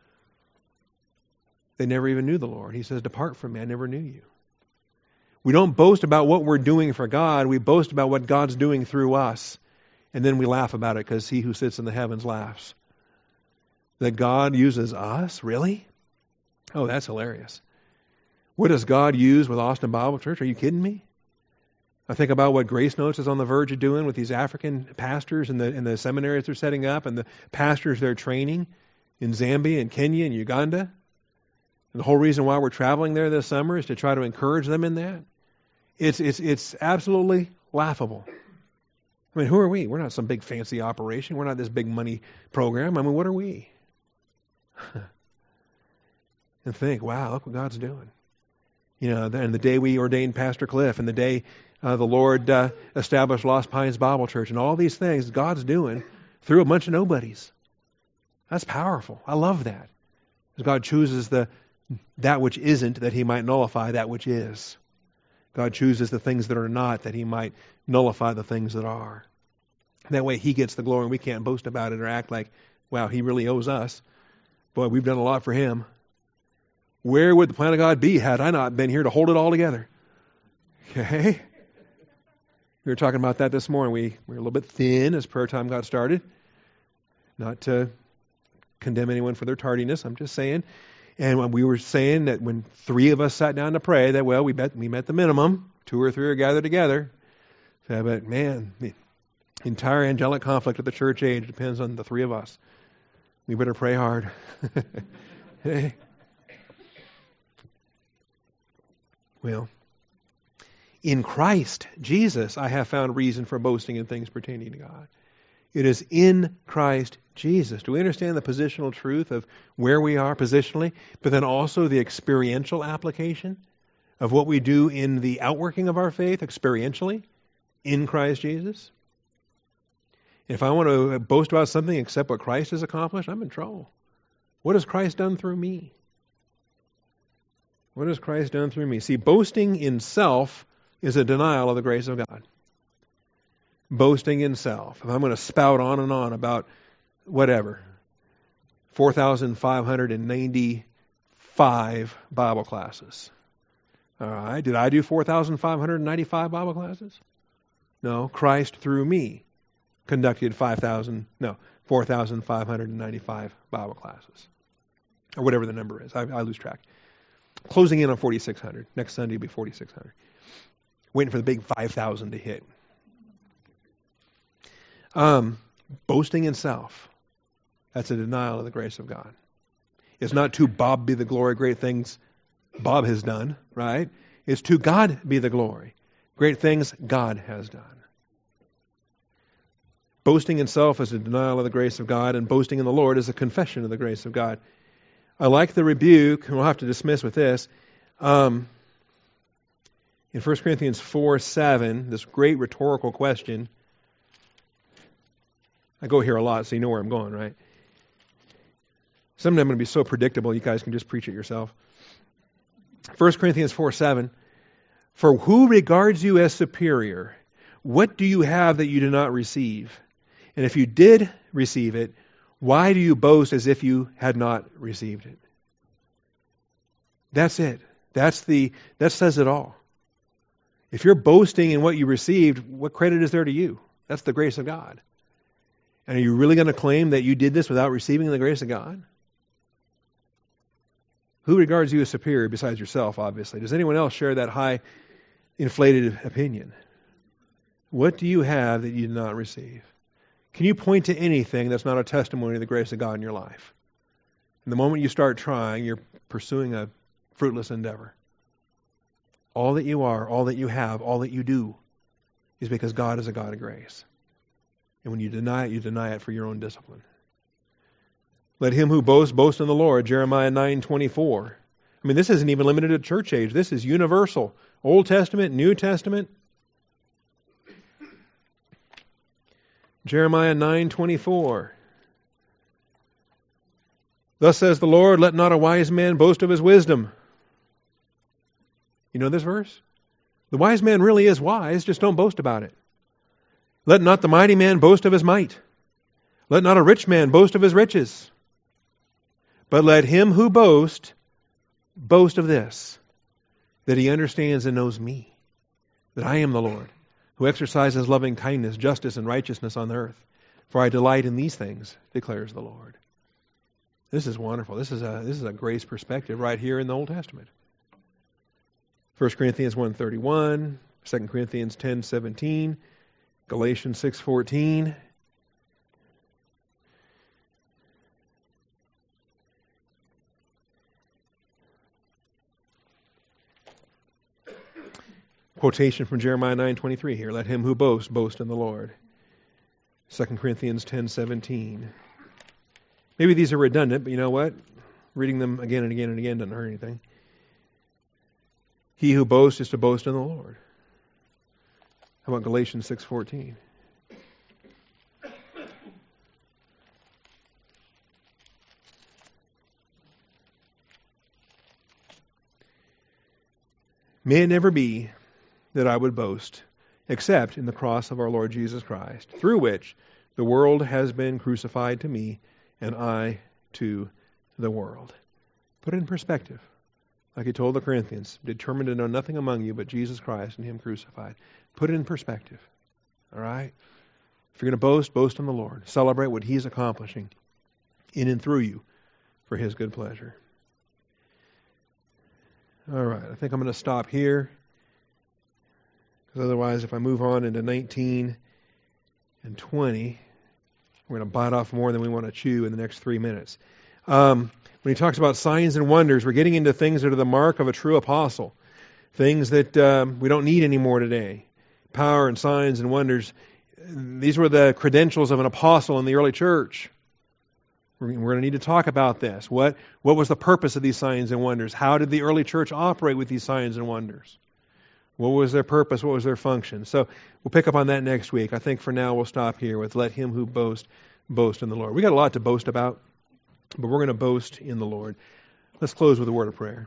They never even knew the Lord. He says, depart from me, I never knew you. We don't boast about what we're doing for God. We boast about what God's doing through us. And then we laugh about it because he who sits in the heavens laughs. That God uses us? Really? Oh, that's hilarious. What does God use with Austin Bible Church? Are you kidding me? I think about what Grace Notes is on the verge of doing with these African pastors and the, and the seminaries they're setting up and the pastors they're training in Zambia and Kenya and Uganda. And the whole reason why we're traveling there this summer is to try to encourage them in that. It's, it's, it's absolutely laughable. I mean, who are we? We're not some big fancy operation. We're not this big money program. I mean, what are we? And think, wow, look what God's doing. You know, and the day we ordained Pastor Cliff, and the day uh, the Lord uh, established Lost Pines Bible Church, and all these things God's doing through a bunch of nobodies. That's powerful. I love that. Because God chooses the that which isn't that he might nullify that which is. God chooses the things that are not that he might nullify the things that are. That way he gets the glory and we can't boast about it or act like, wow, he really owes us. Boy, we've done a lot for him. Where would the plan of God be had I not been here to hold it all together? Okay? We were talking about that this morning. We, we were a little bit thin as prayer time got started. Not to condemn anyone for their tardiness, I'm just saying. And when we were saying that when three of us sat down to pray, that, well, we met, we met the minimum. Two or three are gathered together. So, but man, the entire angelic conflict of the church age depends on the three of us. We better pray hard. Hey. Well, in Christ Jesus, I have found reason for boasting in things pertaining to God. It is in Christ Jesus. Do we understand the positional truth of where we are positionally, but then also the experiential application of what we do in the outworking of our faith experientially in Christ Jesus? If I want to boast about something except what Christ has accomplished, I'm in trouble. What has Christ done through me? What has Christ done through me? See, boasting in self is a denial of the grace of God. Boasting in self. If I'm going to spout on and on about whatever, four thousand five hundred ninety-five Bible classes. All right, did I do four thousand five hundred ninety-five Bible classes? No, Christ through me conducted five thousand, no, four thousand five hundred ninety-five Bible classes. Or whatever the number is. I, I lose track. Closing in on forty-six hundred. Next Sunday will be forty-six hundred. Waiting for the big five thousand to hit. Um, boasting in self. That's a denial of the grace of God. It's not to Bob be the glory, great things Bob has done, right? It's to God be the glory, great things God has done. Boasting in self is a denial of the grace of God, and boasting in the Lord is a confession of the grace of God. I like the rebuke, and we'll have to dismiss with this. Um, in First Corinthians four seven, this great rhetorical question. I go here a lot, so you know where I'm going, right? Someday I'm going to be so predictable, you guys can just preach it yourself. First Corinthians four seven, for who regards you as superior? What do you have that you do not receive? And if you did receive it, why do you boast as if you had not received it? That's it. That's the, that says it all. If you're boasting in what you received, what credit is there to you? That's the grace of God. And are you really going to claim that you did this without receiving the grace of God? Who regards you as superior besides yourself, obviously? Does anyone else share that high, inflated opinion? What do you have that you did not receive? Can you point to anything that's not a testimony of the grace of God in your life? And the moment you start trying, you're pursuing a fruitless endeavor. All that you are, all that you have, all that you do is because God is a God of grace. And when you deny it, you deny it for your own discipline. Let him who boasts, boast in the Lord, Jeremiah nine twenty-four. I mean, this isn't even limited to church age. This is universal. Old Testament, New Testament. Jeremiah nine twenty-four. Thus says the Lord, let not a wise man boast of his wisdom. You know this verse? The wise man really is wise, just don't boast about it. Let not the mighty man boast of his might. Let not a rich man boast of his riches. But let him who boasts, boast of this, that he understands and knows me, that I am the Lord, who exercises loving kindness, justice, and righteousness on the earth. For I delight in these things, declares the Lord. This is wonderful. This is a, this is a grace perspective right here in the Old Testament. First Corinthians one thirty-one, Second Corinthians ten seventeen, Galatians six fourteen. Quotation from Jeremiah nine twenty-three here. Let him who boasts, boast in the Lord. Second Corinthians ten seventeen. Maybe these are redundant, but you know what? Reading them again and again and again doesn't hurt anything. He who boasts is to boast in the Lord. How about Galatians six fourteen? May it never be that I would boast, except in the cross of our Lord Jesus Christ, through which the world has been crucified to me, and I to the world. Put it in perspective. Like he told the Corinthians, determined to know nothing among you but Jesus Christ and him crucified. Put it in perspective. All right? If you're going to boast, boast in the Lord. Celebrate what he's accomplishing in and through you for his good pleasure. All right, I think I'm going to stop here. Because otherwise, if I move on into nineteen and twenty, we're going to bite off more than we want to chew in the next three minutes. Um, when he talks about signs and wonders, we're getting into things that are the mark of a true apostle. Things that um, we don't need anymore today. Power and signs and wonders. these were the credentials of an apostle in the early church. We're, we're going to need to talk about this. What, what was the purpose of these signs and wonders? How did the early church operate with these signs and wonders? What was their purpose? What was their function? So we'll pick up on that next week. I think for now we'll stop here with let him who boasts, boast in the Lord. We got a lot to boast about, but we're going to boast in the Lord. Let's close with a word of prayer.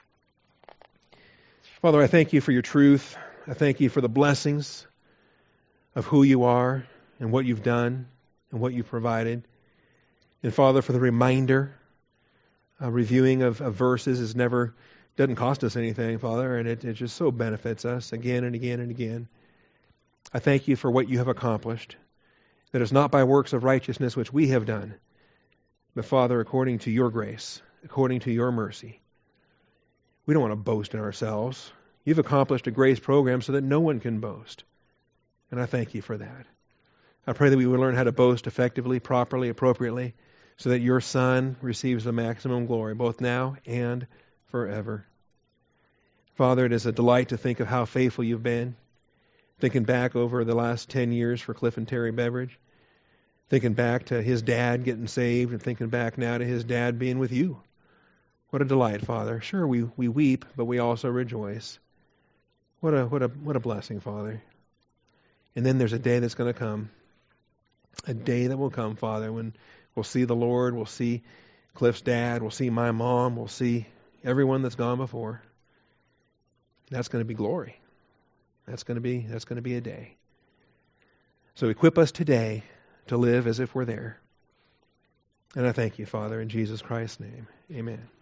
Father, I thank you for your truth. I thank you for the blessings of who you are and what you've done and what you've provided. And Father, for the reminder, uh, reviewing of, of verses is never, doesn't cost us anything, Father, and it, it just so benefits us again and again and again. I thank you for what you have accomplished, that it's not by works of righteousness which we have done, but Father, according to your grace, according to your mercy. We don't want to boast in ourselves. You've accomplished a grace program so that no one can boast. And I thank you for that. I pray that we will learn how to boast effectively, properly, appropriately, so that your Son receives the maximum glory, both now and forever. Father, it is a delight to think of how faithful you've been. Thinking back over the last ten years for Cliff and Terry Beveridge. Thinking back to his dad getting saved and thinking back now to his dad being with you. What a delight, Father. Sure, we, we weep, but we also rejoice. What a what a what a blessing, Father. And then there's a day that's going to come. A day that will come, Father, when we'll see the Lord, we'll see Cliff's dad, we'll see my mom, we'll see everyone that's gone before. That's going to be glory. That's going to be that's going to be a day. So equip us today to live as if we're there. And I thank you, Father, in Jesus Christ's name. Amen.